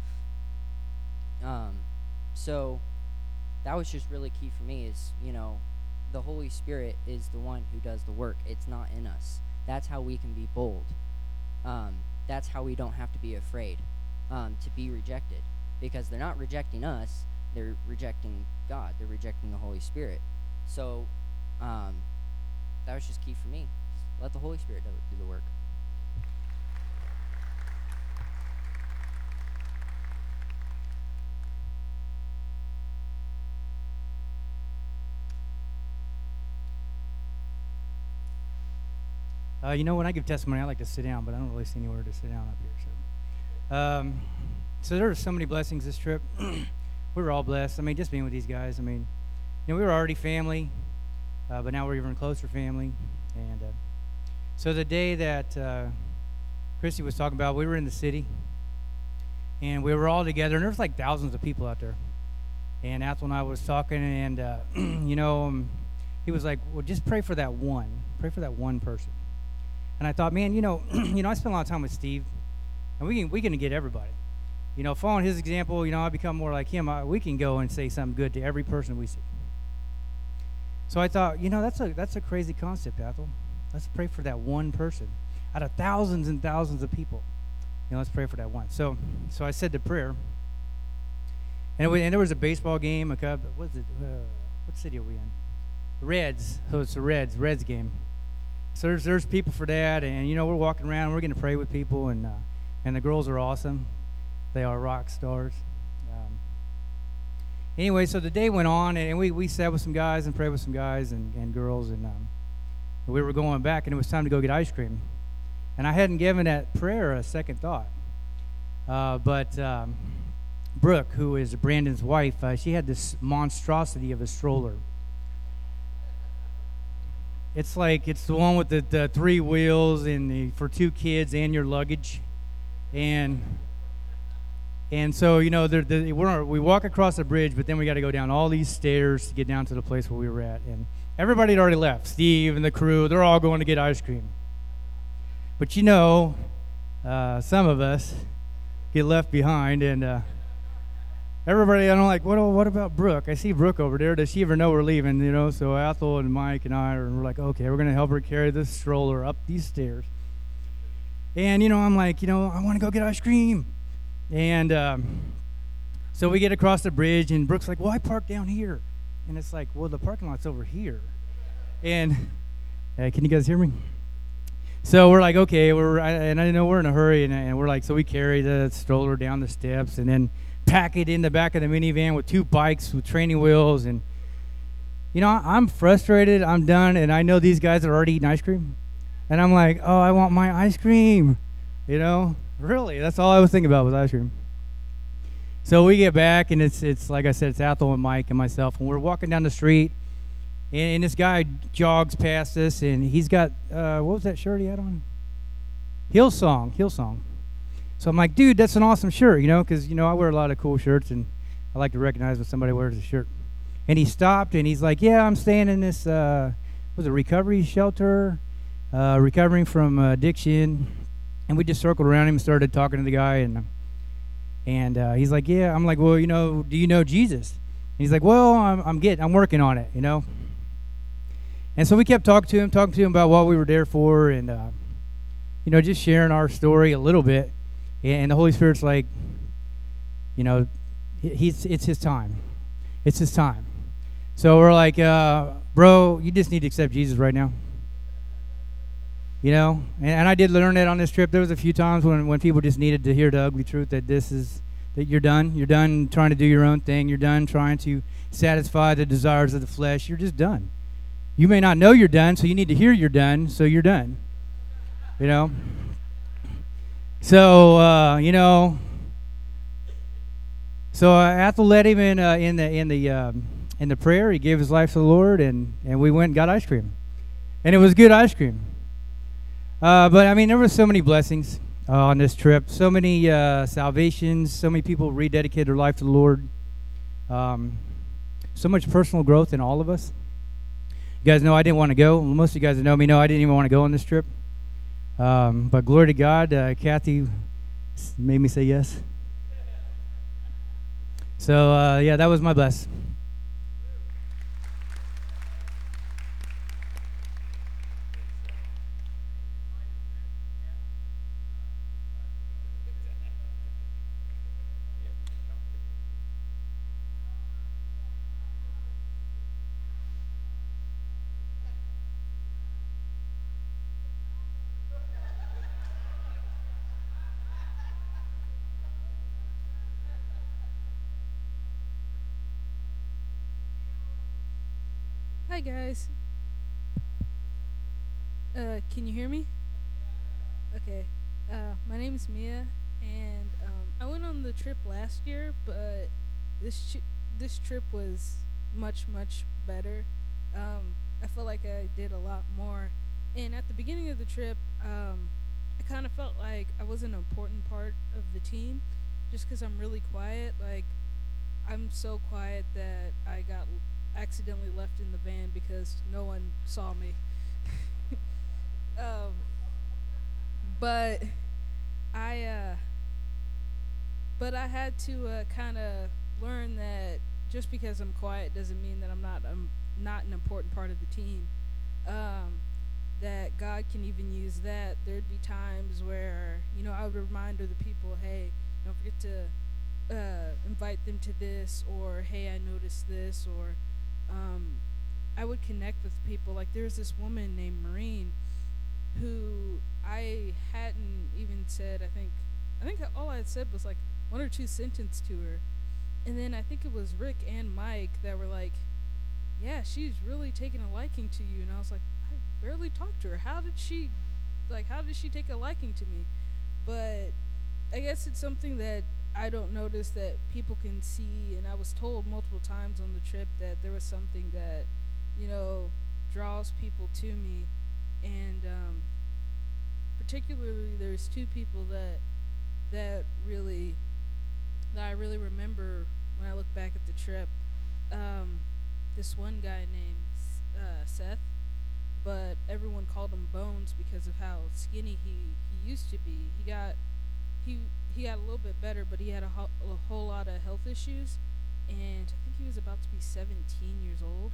Um, so that was just really key for me, is, you know, the Holy Spirit is the one who does the work. It's not in us. That's how we can be bold. Um, that's how we don't have to be afraid um, to be rejected, because they're not rejecting us. They're rejecting God. They're rejecting the Holy Spirit. So um, that was just key for me. Just let the Holy Spirit do, do the work. Uh, you know, when I give testimony, I like to sit down, but I don't really see anywhere to sit down up here. So, um, so there were so many blessings this trip. We were all blessed. I mean, just being with these guys. I mean, you know, we were already family, uh, but now we're even closer family. And uh, so the day that uh, Christy was talking about, we were in the city, and we were all together, and there was like thousands of people out there. And Athel and I was talking, and uh, you know, um, he was like, "Well, just pray for that one. Pray for that one person." And I thought, man, you know, you know, I spent a lot of time with Steve, and we can we can get everybody. You know, following his example, you know, I become more like him. I, we can go and say something good to every person we see. So I thought, you know, that's a that's a crazy concept, Athel. Let's pray for that one person out of thousands and thousands of people. You know, let's pray for that one. So, so I said the prayer, and, it was, and there was a baseball game. A cup. What is it? Uh, what city are we in? The Reds. So it's the Reds. Reds game. So there's there's people for that, and you know, we're walking around. We're going to pray with people, and uh, and the girls are awesome. They are rock stars. Um, anyway, so the day went on, and we, we sat with some guys and prayed with some guys and, and girls, and um, we were going back, and it was time to go get ice cream. And I hadn't given that prayer a second thought. Uh, but um, Brooke, who is Brandon's wife, uh, she had this monstrosity of a stroller. It's like, it's the one with the, the three wheels and the, for two kids and your luggage. And... And so, you know, the, the, we're, we walk across the bridge, but then we got to go down all these stairs to get down to the place where we were at. And everybody had already left. Steve and the crew, they're all going to get ice cream. But, you know, uh, some of us get left behind. And uh, everybody, I'm like, what, what about Brooke? I see Brooke over there. Does she ever know we're leaving? You know, so Athel and Mike and I are we're like, okay, we're going to help her carry this stroller up these stairs. And, you know, I'm like, you know, I want to go get ice cream. And um, so we get across the bridge, and Brooke's like, well, I parked down here. And it's like, well, the parking lot's over here. And uh, can you guys hear me? So we're like, okay, we're I, and I know we're in a hurry, and, and we're like, so we carry the stroller down the steps and then pack it in the back of the minivan with two bikes with training wheels. And, you know, I'm frustrated. I'm done, and I know these guys are already eating ice cream. And I'm like, oh, I want my ice cream, you know? Really, that's all I was thinking about was ice cream. So we get back, and it's it's like I said, it's Ethel and Mike and myself, and we're walking down the street, and, and this guy jogs past us, and he's got uh, what was that shirt he had on? Hillsong, Hillsong. So I'm like, dude, that's an awesome shirt, you know, because you know I wear a lot of cool shirts, and I like to recognize when somebody wears a shirt. And he stopped, and he's like, yeah, I'm staying in this uh, was it recovery shelter, uh, recovering from uh, addiction, and we just circled around him and started talking to the guy, and. And uh, he's like, yeah. I'm like, well, you know, do you know Jesus? And he's like, well, I'm, I'm getting, I'm working on it, you know. And so we kept talking to him, talking to him about what we were there for, and uh, you know, just sharing our story a little bit. And the Holy Spirit's like, you know, he's it's his time, it's his time. So we're like, uh, bro, you just need to accept Jesus right now. You know, and, and I did learn that on this trip. There was a few times when, when people just needed to hear the ugly truth that this is, that you're done. You're done trying to do your own thing. You're done trying to satisfy the desires of the flesh. You're just done. You may not know you're done, so you need to hear you're done, so you're done. You know? So, uh, you know, so uh, Ethel led him in, uh, in the, in the, um, in the prayer. He gave his life to the Lord, and, and we went and got ice cream. And it was good ice cream. Uh, but, I mean, there were so many blessings uh, on this trip. So many uh, salvations. So many people rededicated their life to the Lord. Um, so much personal growth in all of us. You guys know I didn't want to go. Most of you guys that know me know I didn't even want to go on this trip. Um, but glory to God, uh, Kathy made me say yes. So, uh, yeah, that was my bless. Hi guys. Uh, can you hear me? Okay. Uh, my name is Mia, and um, I went on the trip last year, but this ch- this trip was much much better. Um, I felt like I did a lot more, and at the beginning of the trip, um, I kind of felt like I wasn't an important part of the team, just because I'm really quiet. Like, I'm so quiet that I got l- accidentally left in the van because no one saw me. um, but I, uh, but I had to uh, kind of learn that just because I'm quiet doesn't mean that I'm not I'm not an important part of the team. Um, that God can even use that. There'd be times where, you know, I would remind other people, hey, don't forget to uh, invite them to this, or hey, I noticed this, or um, I would connect with people. Like, there's this woman named Maureen who I hadn't even said, I think, I think all I had said was like one or two sentences to her. And then I think it was Rick and Mike that were like, yeah, she's really taking a liking to you. And I was like, I barely talked to her. How did she, like, how did she take a liking to me? But I guess it's something that I don't notice that people can see. And I was told multiple times on the trip that there was something that, you know, draws people to me. And um, particularly there's two people that that really that I really remember when I look back at the trip. Um, this one guy named uh, Seth, but everyone called him Bones because of how skinny he, he used to be. He got he he got a little bit better, but he had a, ho- a whole lot of health issues, and I think he was about to be seventeen years old.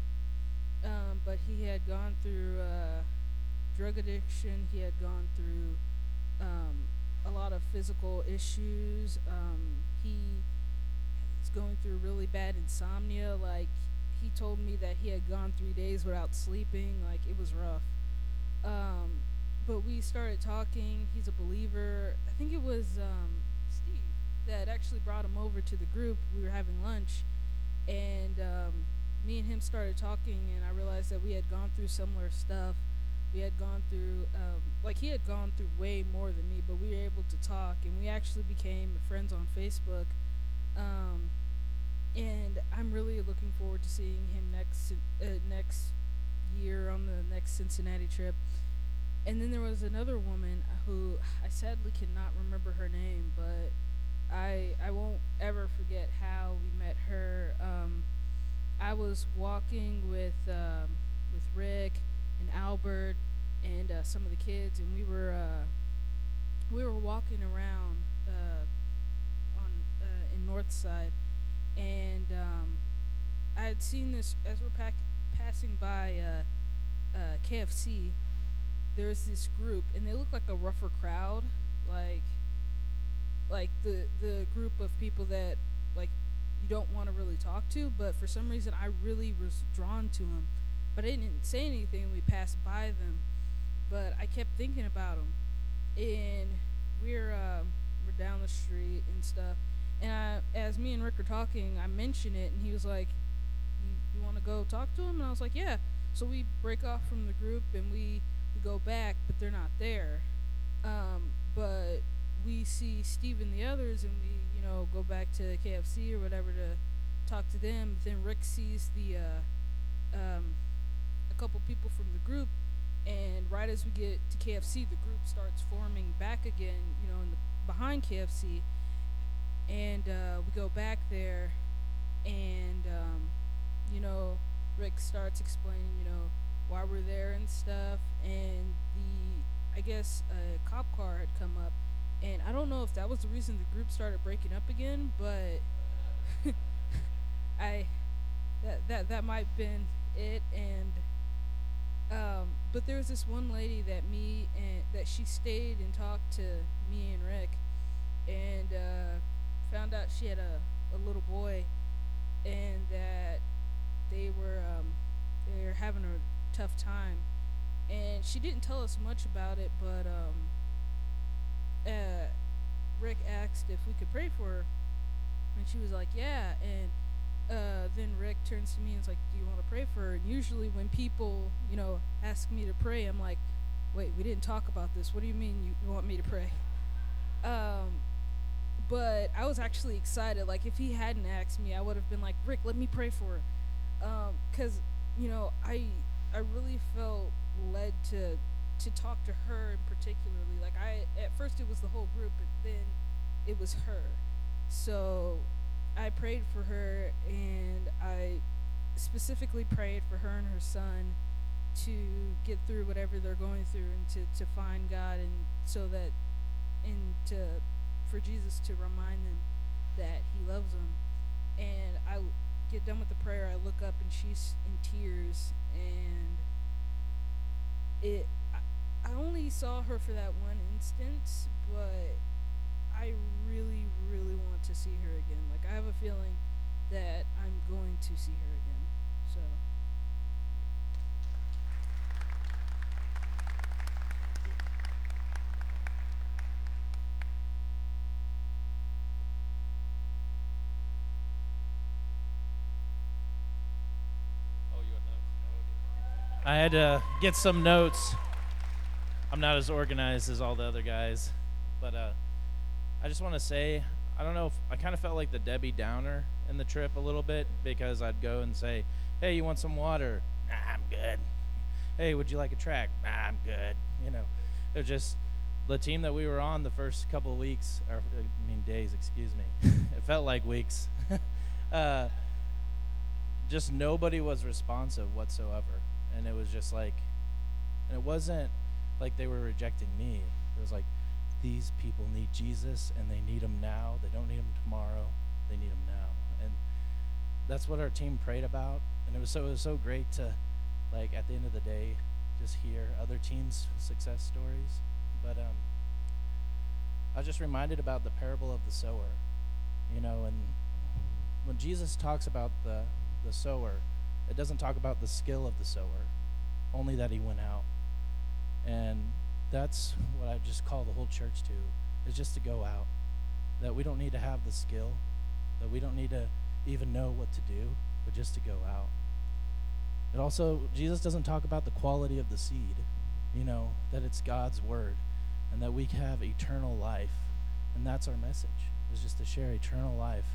Um, but he had gone through uh, drug addiction. He had gone through um, a lot of physical issues. Um, he is going through really bad insomnia. Like, he told me that he had gone three days without sleeping. Like, it was rough. Um, but we started talking. He's a believer. I think it was um, Steve that actually brought him over to the group. We were having lunch, and um, me and him started talking, and I realized that we had gone through similar stuff. We had gone through, um, like, he had gone through way more than me, but we were able to talk, and we actually became friends on Facebook. Um, and I'm really looking forward to seeing him next uh, next year on the next Cincinnati trip. And then there was another woman who I sadly cannot remember her name, but I I won't ever forget how we met her. Um, I was walking with um, with Rick and Albert and uh, some of the kids, and we were uh, we were walking around uh, on uh, in Northside, and um, I had seen this as we're pack- passing by uh, uh, K F C. There's this group, and they look like a rougher crowd, like like the the group of people that like you don't want to really talk to, but for some reason I really was drawn to them. But I didn't say anything when we passed by them, but I kept thinking about them. And we're um, we're down the street and stuff, and I, as me and Rick were talking, I mentioned it, and he was like, "You, you want to go talk to him?" And I was like, "Yeah." So we break off from the group and we, we go back, but they're not there. Um, but we see Steve and the others, and we you know go back to K F C or whatever to talk to them. Then Rick sees the uh, um, a couple people from the group, and right as we get to K F C, the group starts forming back again, you know, in the, behind K F C, and uh, we go back there, and um, you know, Rick starts explaining, you know, why we're there and stuff, and the, I guess, a cop car had come up, and I don't know if that was the reason the group started breaking up again, but I, that that that might have been it, and. Um, but there was this one lady that me and that she stayed and talked to me and Rick, and uh, found out she had a, a little boy, and that they were um, they were having a tough time, and she didn't tell us much about it, but um, uh, Rick asked if we could pray for her, and she was like, yeah, and. Uh, then Rick turns to me and is like, do you want to pray for her? And usually when people, you know, ask me to pray, I'm like, wait, we didn't talk about this. What do you mean you, you want me to pray? Um, but I was actually excited. Like, if he hadn't asked me, I would have been like, Rick, let me pray for her. Um, 'cause, you know, I I really felt led to to talk to her in particularly. Like, I at first it was the whole group, but then it was her. So I prayed for her, and I specifically prayed for her and her son to get through whatever they're going through, and to, to find God, and so that, and to, for Jesus to remind them that he loves them. And I get done with the prayer, I look up, and she's in tears, and it, I, I only saw her for that one instance, but I really, really want to see her again. Like, I have a feeling that I'm going to see her again. So. I had to get some notes. I'm not as organized as all the other guys, but uh, I just want to say, I don't know if I kind of felt like the Debbie Downer in the trip a little bit, because I'd go and say, hey, you want some water? Nah, I'm good. Hey, would you like a track? Nah, I'm good. You know, it was just the team that we were on the first couple of weeks, or I mean days, excuse me. It felt like weeks. uh, just nobody was responsive whatsoever. And it was just like, and it wasn't like they were rejecting me. It was like, these people need Jesus, and they need him now. They don't need him tomorrow. They need him now. And that's what our team prayed about. And it was so it was so great to, like, at the end of the day, just hear other teams' success stories. But um, I was just reminded about the parable of the sower. You know, and when Jesus talks about the the sower, it doesn't talk about the skill of the sower, only that he went out. And that's what I just call the whole church to, is just to go out. That we don't need to have the skill, that we don't need to even know what to do, but just to go out. It also, Jesus doesn't talk about the quality of the seed, you know, that it's God's word, and that we have eternal life. And that's our message, is just to share eternal life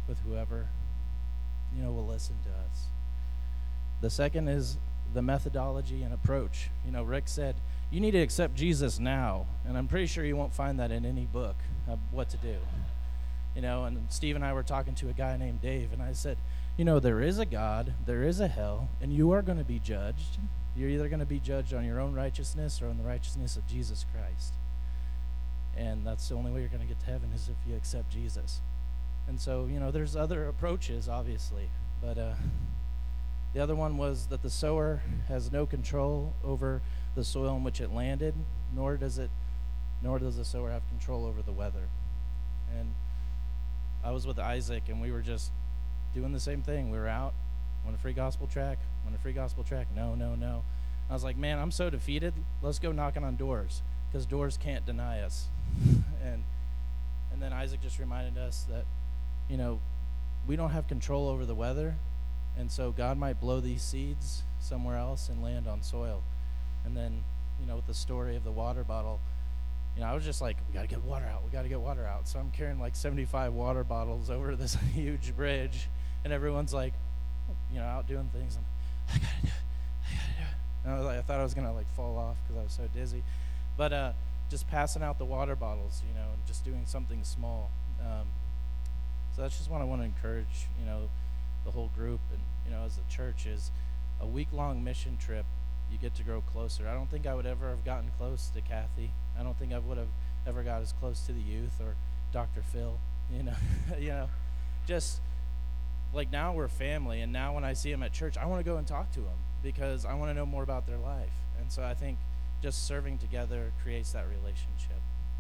with whoever, you know, will listen to us. The second is the methodology and approach. You know, Rick said, you need to accept Jesus now, and I'm pretty sure you won't find that in any book of what to do. You know, and Steve and I were talking to a guy named Dave, and I said, you know, there is a God, there is a hell, and you are going to be judged. You're either going to be judged on your own righteousness or on the righteousness of Jesus Christ. And that's the only way you're going to get to heaven is if you accept Jesus. And so, you know, there's other approaches, obviously, but uh, the other one was that the sower has no control over the soil in which it landed, nor does it, nor does the sower have control over the weather. And I was with Isaac, and we were just doing the same thing. We were out, want a free gospel track, want a free gospel track, no, no, no. I was like, man, I'm so defeated. Let's go knocking on doors, because doors can't deny us. and and then Isaac just reminded us that, you know, we don't have control over the weather, and so God might blow these seeds somewhere else and land on soil. And then, you know, with the story of the water bottle, you know, I was just like, we got to get water out. We got to get water out. So I'm carrying like seventy-five water bottles over this huge bridge, and everyone's like, you know, out doing things. I'm like, I got to do it. I got to do it. And I was like, I thought I was going to like fall off because I was so dizzy. But uh, just passing out the water bottles, you know, and just doing something small. Um, so that's just what I want to encourage, you know, the whole group and, you know, as a church is a week-long mission trip. You get to grow closer. I don't think I would ever have gotten close to Kathy. I don't think I would have ever got as close to the youth or Doctor Phil. You know, you know, just like now we're family, and now when I see them at church, I want to go and talk to them because I want to know more about their life. And so I think just serving together creates that relationship.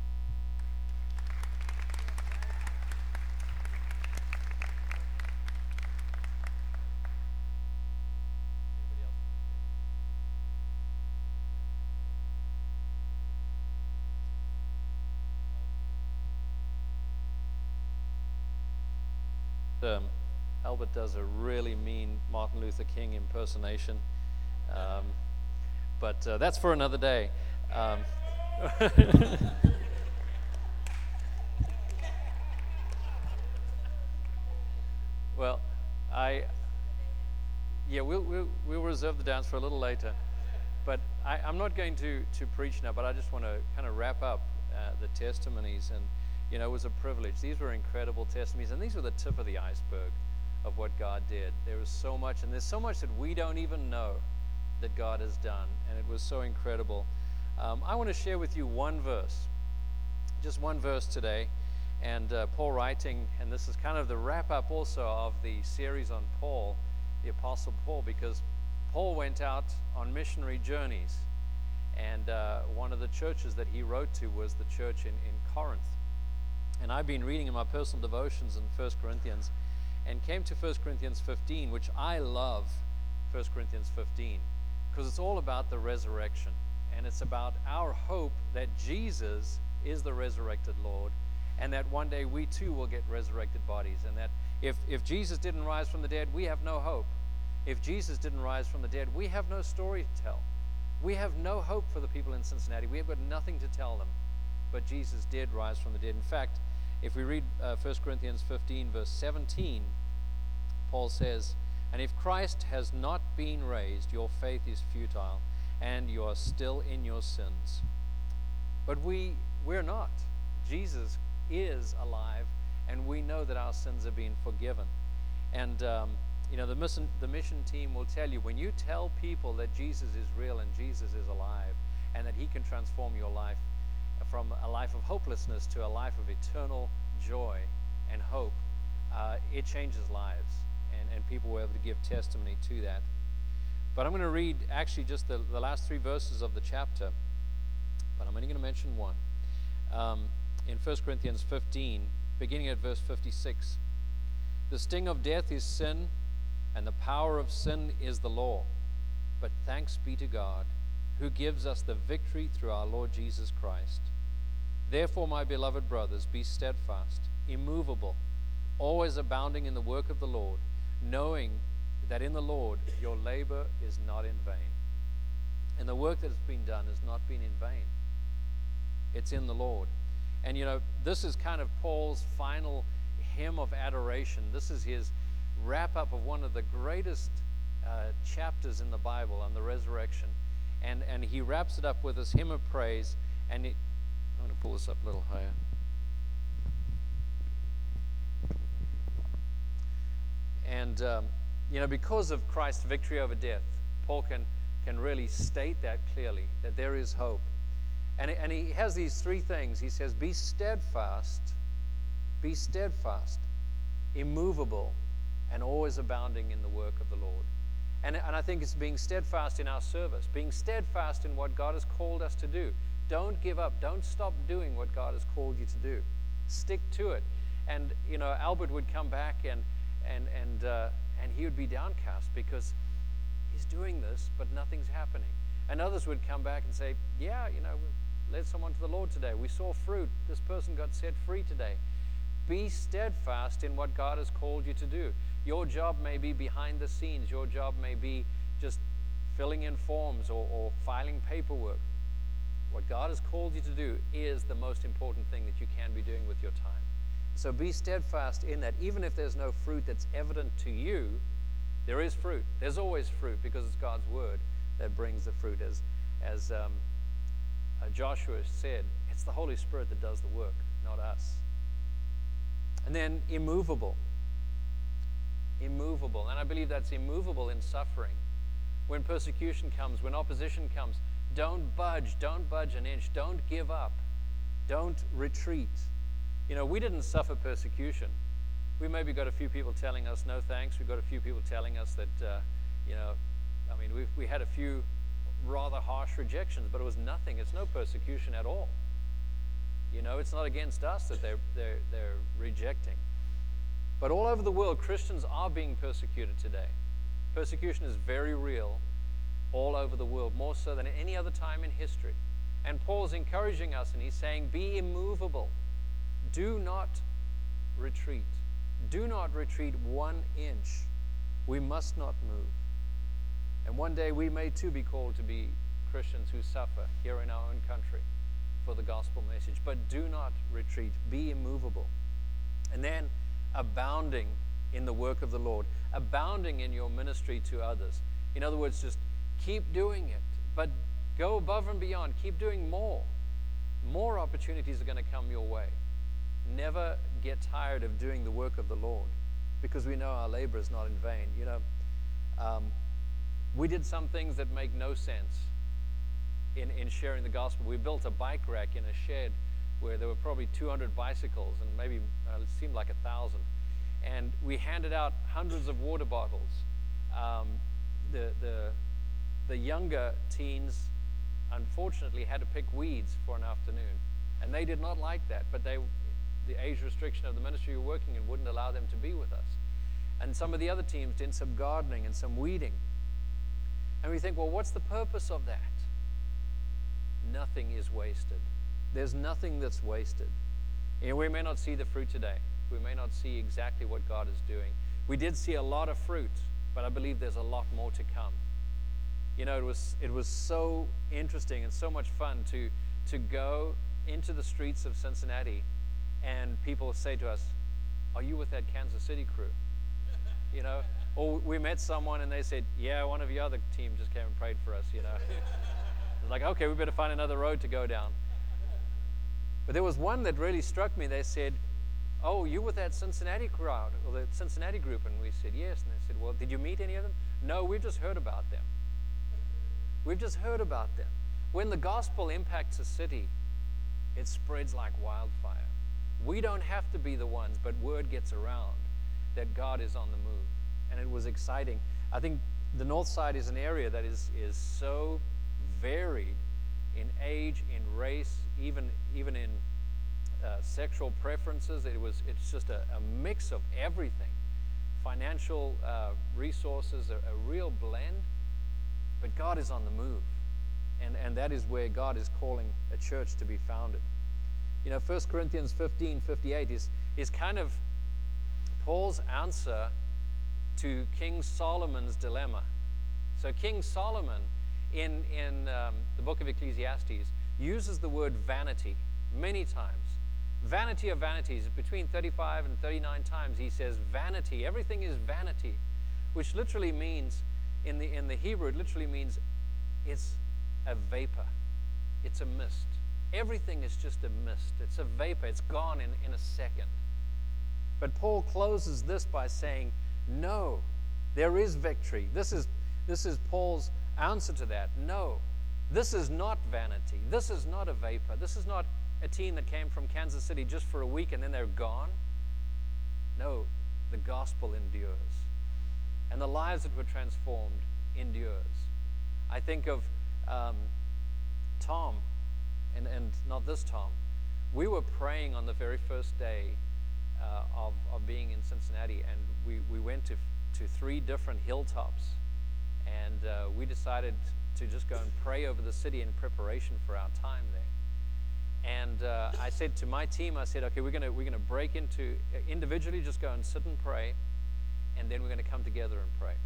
Um, Albert does a really mean Martin Luther King impersonation, um, but uh, that's for another day. Um, well, I yeah we'll, we'll we'll reserve the dance for a little later, but I, I'm not going to to preach now. But I just want to kind of wrap up uh, the testimonies. And you know, it was a privilege. These were incredible testimonies, and these were the tip of the iceberg of what God did. There was so much, and there's so much that we don't even know that God has done, and it was so incredible. Um, I want to share with you one verse, just one verse today, and uh, Paul writing, and this is kind of the wrap-up also of the series on Paul, the Apostle Paul, because Paul went out on missionary journeys, and uh, one of the churches that he wrote to was the church in, in Corinth. And I've been reading in my personal devotions in First Corinthians and came to First Corinthians fifteen, which I love First Corinthians fifteen, because it's all about the resurrection. And it's about our hope that Jesus is the resurrected Lord, and that one day we too will get resurrected bodies. And that if, if Jesus didn't rise from the dead, we have no hope. If Jesus didn't rise from the dead, we have no story to tell. We have no hope for the people in Cincinnati. We have got nothing to tell them. But Jesus did rise from the dead. In fact, if we read uh, First Corinthians fifteen, verse seventeen, Paul says, and if Christ has not been raised, your faith is futile, and you are still in your sins. But we, we're not. Jesus is alive, and we know that our sins have been forgiven. And, um, you know, the mission, the mission team will tell you, when you tell people that Jesus is real and Jesus is alive, and that he can transform your life, from a life of hopelessness to a life of eternal joy and hope, uh, it changes lives, and, and people were able to give testimony to that. But I'm going to read actually just the, the last three verses of the chapter, but I'm only going to mention one. Um, in First Corinthians fifteen, beginning at verse fifty-six, the sting of death is sin, and the power of sin is the law. But thanks be to God, who gives us the victory through our Lord Jesus Christ. Therefore, my beloved brothers, be steadfast, immovable, always abounding in the work of the Lord, knowing that in the Lord your labor is not in vain. And the work that has been done has not been in vain. It's in the Lord. And you know, this is kind of Paul's final hymn of adoration. This is his wrap-up of one of the greatest uh, chapters in the Bible on the resurrection. And, and he wraps it up with this hymn of praise. And it, I'm going to pull this up a little higher. And, um, you know, because of Christ's victory over death, Paul can, can really state that clearly, that there is hope. And, and he has these three things. He says, be steadfast, be steadfast, immovable, and always abounding in the work of the Lord. And, and I think it's being steadfast in our service, being steadfast in what God has called us to do. Don't give up. Don't stop doing what God has called you to do. Stick to it. And, you know, Albert would come back and, and, and, uh, and he would be downcast because he's doing this, but nothing's happening. And others would come back and say, yeah, you know, we led someone to the Lord today. We saw fruit. This person got set free today. Be steadfast in what God has called you to do. Your job may be behind the scenes. Your job may be just filling in forms or, or filing paperwork. What God has called you to do is the most important thing that you can be doing with your time. So be steadfast in that. Even if there's no fruit that's evident to you, there is fruit. There's always fruit because it's God's word that brings the fruit. As, as um, uh, Joshua said, it's the Holy Spirit that does the work, not us. And then immovable. Immovable. And I believe that's immovable in suffering. When persecution comes, when opposition comes, don't budge. Don't budge an inch. Don't give up. Don't retreat. You know, we didn't suffer persecution. We maybe got a few people telling us no thanks. We got a few people telling us that, uh, you know, I mean, we we had a few rather harsh rejections, but it was nothing. It's no persecution at all. You know, it's not against us that they're, they're, they're rejecting. But all over the world, Christians are being persecuted today. Persecution is very real all over the world, more so than at any other time in history. And Paul's encouraging us, and he's saying, be immovable. Do not retreat. Do not retreat one inch. We must not move. And one day we may too be called to be Christians who suffer here in our own country for the gospel message. But do not retreat. Be immovable. And then abounding in the work of the Lord. Abounding in your ministry to others. In other words, just keep doing it. But go above and beyond. Keep doing more. More opportunities are going to come your way. Never get tired of doing the work of the Lord, because we know our labor is not in vain. You know, um, we did some things that make no sense in, in sharing the gospel. We built a bike rack in a shed where there were probably two hundred bicycles and maybe uh, it seemed like a thousand. And we handed out hundreds of water bottles. Um, the, the, the younger teens, unfortunately, had to pick weeds for an afternoon. And they did not like that, but they, the age restriction of the ministry we were working in wouldn't allow them to be with us. And some of the other teams did some gardening and some weeding. And we think, well, what's the purpose of that? Nothing is wasted. There's nothing that's wasted. You know, we may not see the fruit today. We may not see exactly what God is doing. We did see a lot of fruit, but I believe there's a lot more to come. You know, it was it was so interesting and so much fun to to go into the streets of Cincinnati and people say to us, are you with that Kansas City crew? You know, or we met someone and they said, yeah, one of your other team just came and prayed for us, you know. It's like, okay, we better find another road to go down. But there was one that really struck me. They said, oh, you with that Cincinnati crowd or the Cincinnati group? And we said, yes. And they said, well, did you meet any of them? No, we've just heard about them. We've just heard about them. When the gospel impacts a city, it spreads like wildfire. We don't have to be the ones, but word gets around that God is on the move. And it was exciting. I think the North Side is an area that is, is so varied in age, in race, even, even in uh, sexual preferences. It was, it's just a, a mix of everything. Financial uh, resources, a, a real blend. But God is on the move. And, and that is where God is calling a church to be founded. You know, First Corinthians fifteen fifty-eight is, is kind of Paul's answer to King Solomon's dilemma. So King Solomon in, in um, the book of Ecclesiastes uses the word vanity many times. Vanity of vanities. Between thirty-five and thirty-nine times he says vanity. Everything is vanity, which literally means, in the in the Hebrew, it literally means it's a vapor. It's a mist. Everything is just a mist. It's a vapor. It's gone in, in a second. But Paul closes this by saying, no, there is victory. This is, this is Paul's answer to that. No, this is not vanity. This is not a vapor. This is not a team that came from Kansas City just for a week and then they're gone. No, the gospel endures. And the lives that were transformed endures. I think of um, Tom, and, and not this Tom. We were praying on the very first day uh, of, of being in Cincinnati, and we, we went to, to three different hilltops, and uh, we decided to just go and pray over the city in preparation for our time there. And uh, I said to my team, I said, okay, we're gonna we're gonna break into uh, individually, just go and sit and pray, and then we're gonna come together and pray.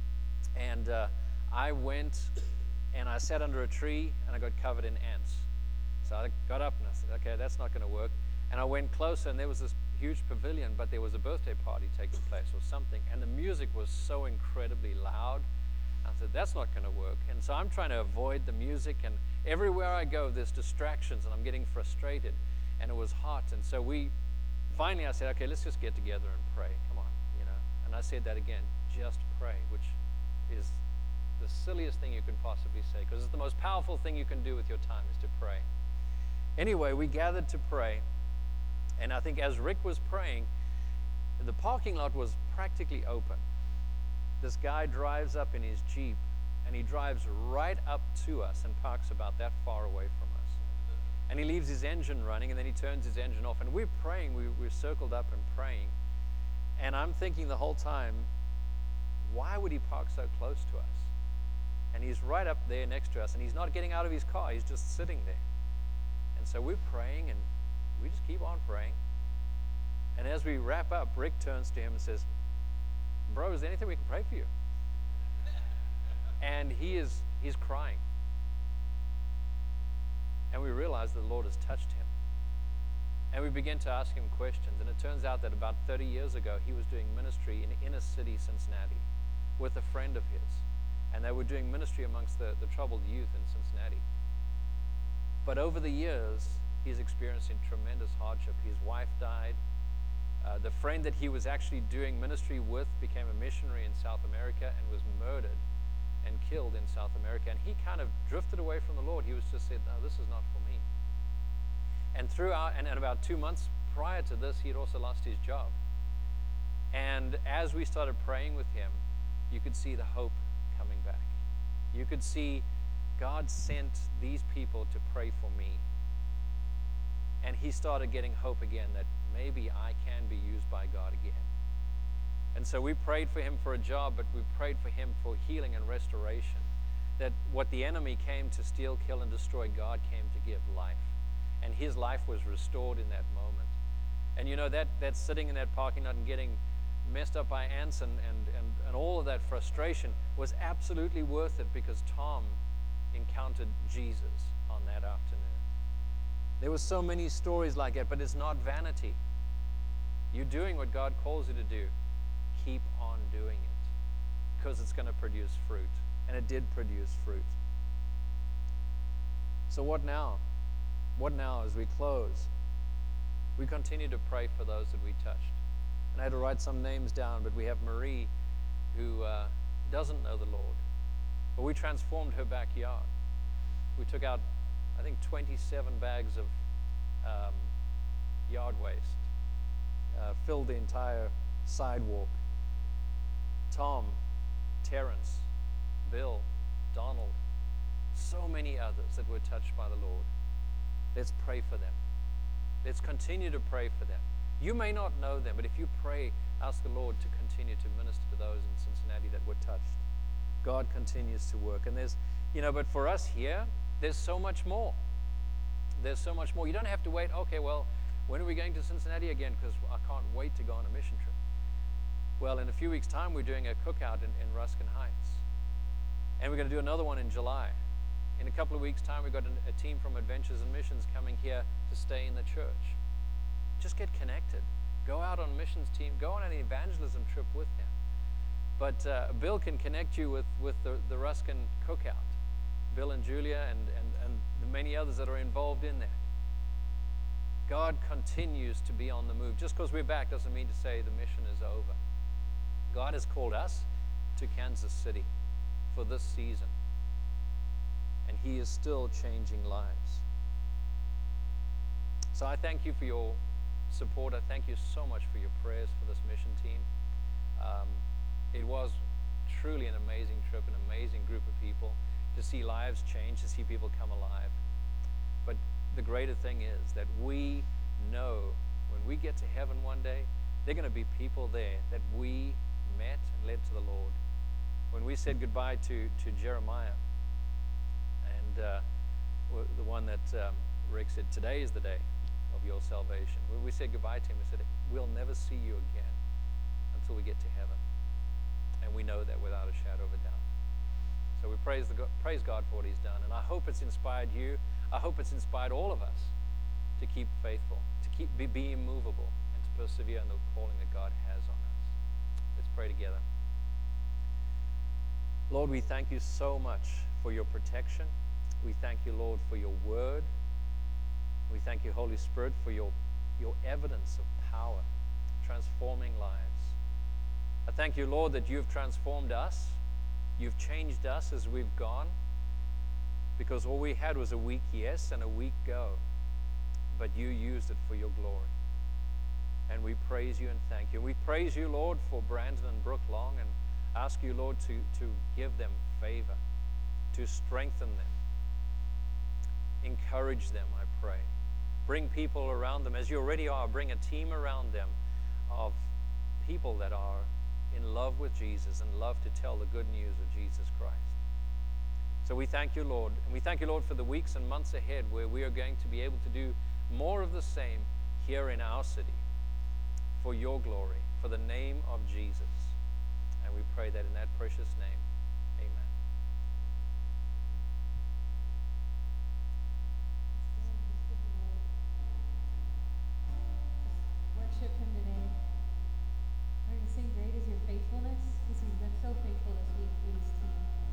And uh, I went and I sat under a tree and I got covered in ants. So I got up and I said, okay, that's not going to work. And I went closer, and there was this huge pavilion, but there was a birthday party taking place or something, and the music was so incredibly loud. I said, that's not going to work. And so I'm trying to avoid the music, and everywhere I go, there's distractions, and I'm getting frustrated, and it was hot. And so we, finally I said, okay, let's just get together and pray. Come on, you know. And I said that again, just pray, which is the silliest thing you can possibly say, because it's the most powerful thing you can do with your time is to pray. Anyway, we gathered to pray, and I think as Rick was praying, the parking lot was practically open. This guy drives up in his Jeep, and he drives right up to us and parks about that far away from us. And he leaves his engine running, and then he turns his engine off, and we're praying, we, we're circled up and praying, and I'm thinking the whole time, why would he park so close to us? And he's right up there next to us, and he's not getting out of his car, he's just sitting there. And so we're praying, and we just keep on praying. And as we wrap up, Rick turns to him and says, bro, is there anything we can pray for you? And he is he's crying. And we realize that the Lord has touched him. And we begin to ask him questions. And it turns out that about thirty years ago, he was doing ministry in inner city Cincinnati with a friend of his. And they were doing ministry amongst the, the troubled youth in Cincinnati. But over the years, he's experiencing tremendous hardship. His wife died. Uh, the friend that he was actually doing ministry with became a missionary in South America and was murdered and killed in South America. And he kind of drifted away from the Lord. He was just said, no, this is not for me. And throughout, and, and about two months prior to this, he had also lost his job. And as we started praying with him, you could see the hope coming back. You could see God sent these people to pray for me. And he started getting hope again that maybe I can be used by God again. And so we prayed for him for a job, but we prayed for him for healing and restoration. That what the enemy came to steal, kill, and destroy, God came to give life. And his life was restored in that moment. And you know, that, that sitting in that parking lot and getting messed up by ants and, and, and, and all of that frustration was absolutely worth it, because Tom encountered Jesus on that afternoon. There were so many stories like that, but it's not vanity. You're doing what God calls you to do. Keep on doing it, because it's going to produce fruit. And it did produce fruit. So what now? What now as we close? We continue to pray for those that we touched. And I had to write some names down, but we have Marie, who uh, doesn't know the Lord. But we transformed her backyard. We took out, I think, twenty-seven bags of um, yard waste, uh, filled the entire sidewalk. Tom, Terrence, Bill, Donald, so many others that were touched by the Lord. Let's pray for them. Let's continue to pray for them. You may not know them, but if you pray, ask the Lord to continue to minister to those in Cincinnati that were touched. God continues to work. And there's, you know, but for us here, there's so much more. There's so much more. You don't have to wait, okay, well, when are we going to Cincinnati again? Because I can't wait to go on a mission trip. Well, in a few weeks' time, we're doing a cookout in, in Ruskin Heights. And we're going to do another one in July. In a couple of weeks' time, we've got an, a team from Adventures and Missions coming here to stay in the church. just get connected. Go out on missions team. Go on an evangelism trip with him. But uh, Bill can connect you with, with the, the Ruskin Cookout. Bill and Julia and, and, and the many others that are involved in that. God continues to be on the move. Just because we're back doesn't mean to say the mission is over. God has called us to Kansas City for this season. And he is still changing lives. So I thank you for your support. I thank you so much for your prayers for this mission team. Um, it was truly an amazing trip, an amazing group of people, to see lives change, to see people come alive. But the greater thing is that we know when we get to heaven one day, there are going to be people there that we met and led to the Lord. When we said goodbye to, to Jeremiah, and uh, the one that um, Rick said, today is the day of your salvation. When we said goodbye to him, we said, we'll never see you again until we get to heaven. And we know that without a shadow of a doubt. So we praise, the, praise God for what he's done. And I hope it's inspired you. I hope it's inspired all of us to keep faithful, to keep be, be immovable, and to persevere in the calling that God has on us. Let's pray together. Lord, we thank you so much for your protection. We thank you, Lord, for your word. We thank you, Holy Spirit, for your, your evidence of power, transforming lives. I thank you, Lord, that you've transformed us. You've changed us as we've gone, because all we had was a weak yes and a weak go, but you used it for your glory. And we praise you and thank you. And we praise you, Lord, for Brandon and Brooke Long, and ask you, Lord, to, to give them favor, to strengthen them, encourage them, I pray. Bring people around them, as you already are. Bring a team around them of people that are in love with Jesus and love to tell the good news of Jesus Christ. So we thank you, Lord, and we thank you, Lord, for the weeks and months ahead where we are going to be able to do more of the same here in our city for your glory, for the name of Jesus. And we pray that in that precious name. Amen. Worship him today. We're going to sing Great Is Your Faithfulness, because he's been so faithful this week through his team.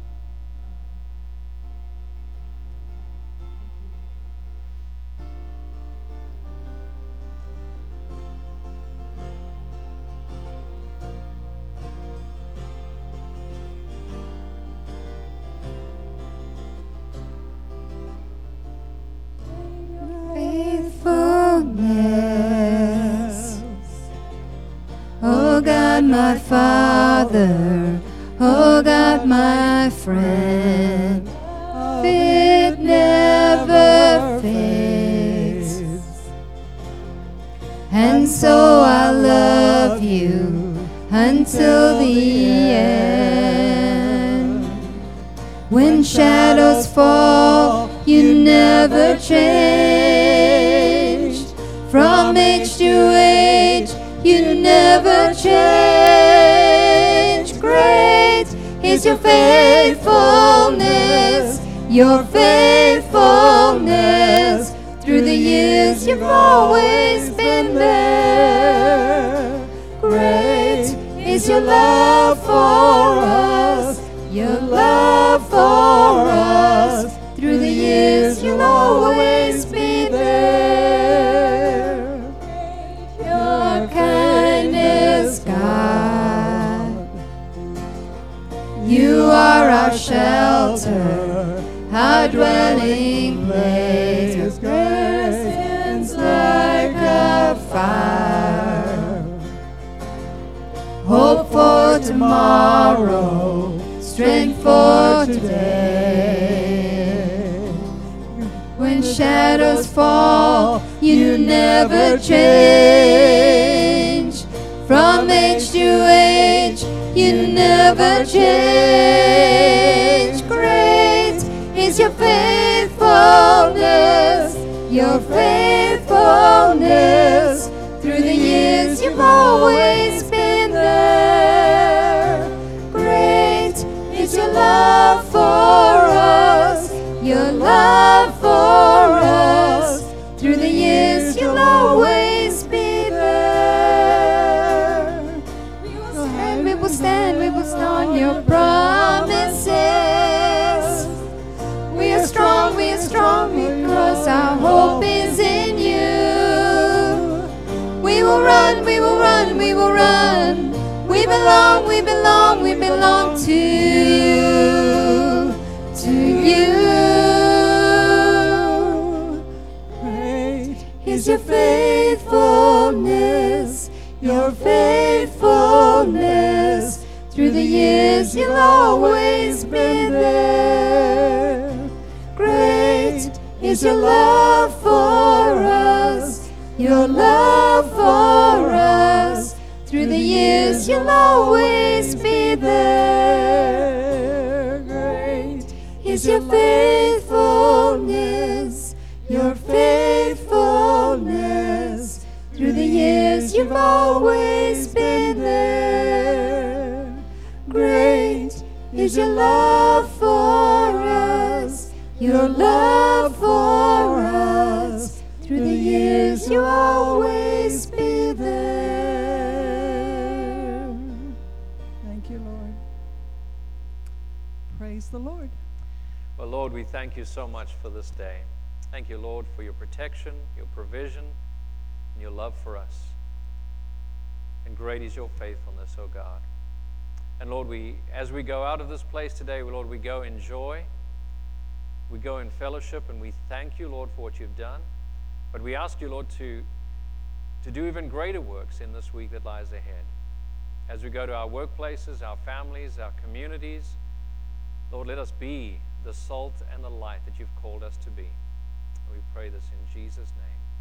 Faithfulness, oh God, my Father, oh God, my friend, it never fades, and so I love you until the end. When shadows fall, you never changed. From age to age, you never change. Great is your faithfulness, your faithfulness. Through the years, you've always been there. Great is your love for us, your love for us. Through the years, you'll always be there. Your kindness, God. You are our shelter, our dwelling place. Your presence like a fire. Hope for tomorrow, strength for today. When shadows fall, you never change. From age to age, you never change. Great is your faithfulness, your faithfulness. Through the years, you've always been there. Great is your love for us, your love for us. Through the years, you'll always be on your promises. We are strong, we are strong because our hope is in you. We will run, we will run, we will run. We belong, we belong, we belong to you, to you. Great is your faithfulness, your faithfulness. Through the years you've always been there. Great is your love for us, your love for us. Through the years you'll always be there. Great is your faithfulness, your faithfulness. Through the years you've always been there. Great is your love for us, your love for us. Through the years you'll always be there. Thank you, Lord. Praise the Lord. Well, Lord, we thank you so much for this day. Thank you, Lord, for your protection, your provision, and your love for us. And great is your faithfulness, O God. And Lord, we, as we go out of this place today, Lord, we go in joy, we go in fellowship, and we thank you, Lord, for what you've done. But we ask you, Lord, to, to do even greater works in this week that lies ahead. As we go to our workplaces, our families, our communities, Lord, let us be the salt and the light that you've called us to be. And we pray this in Jesus' name.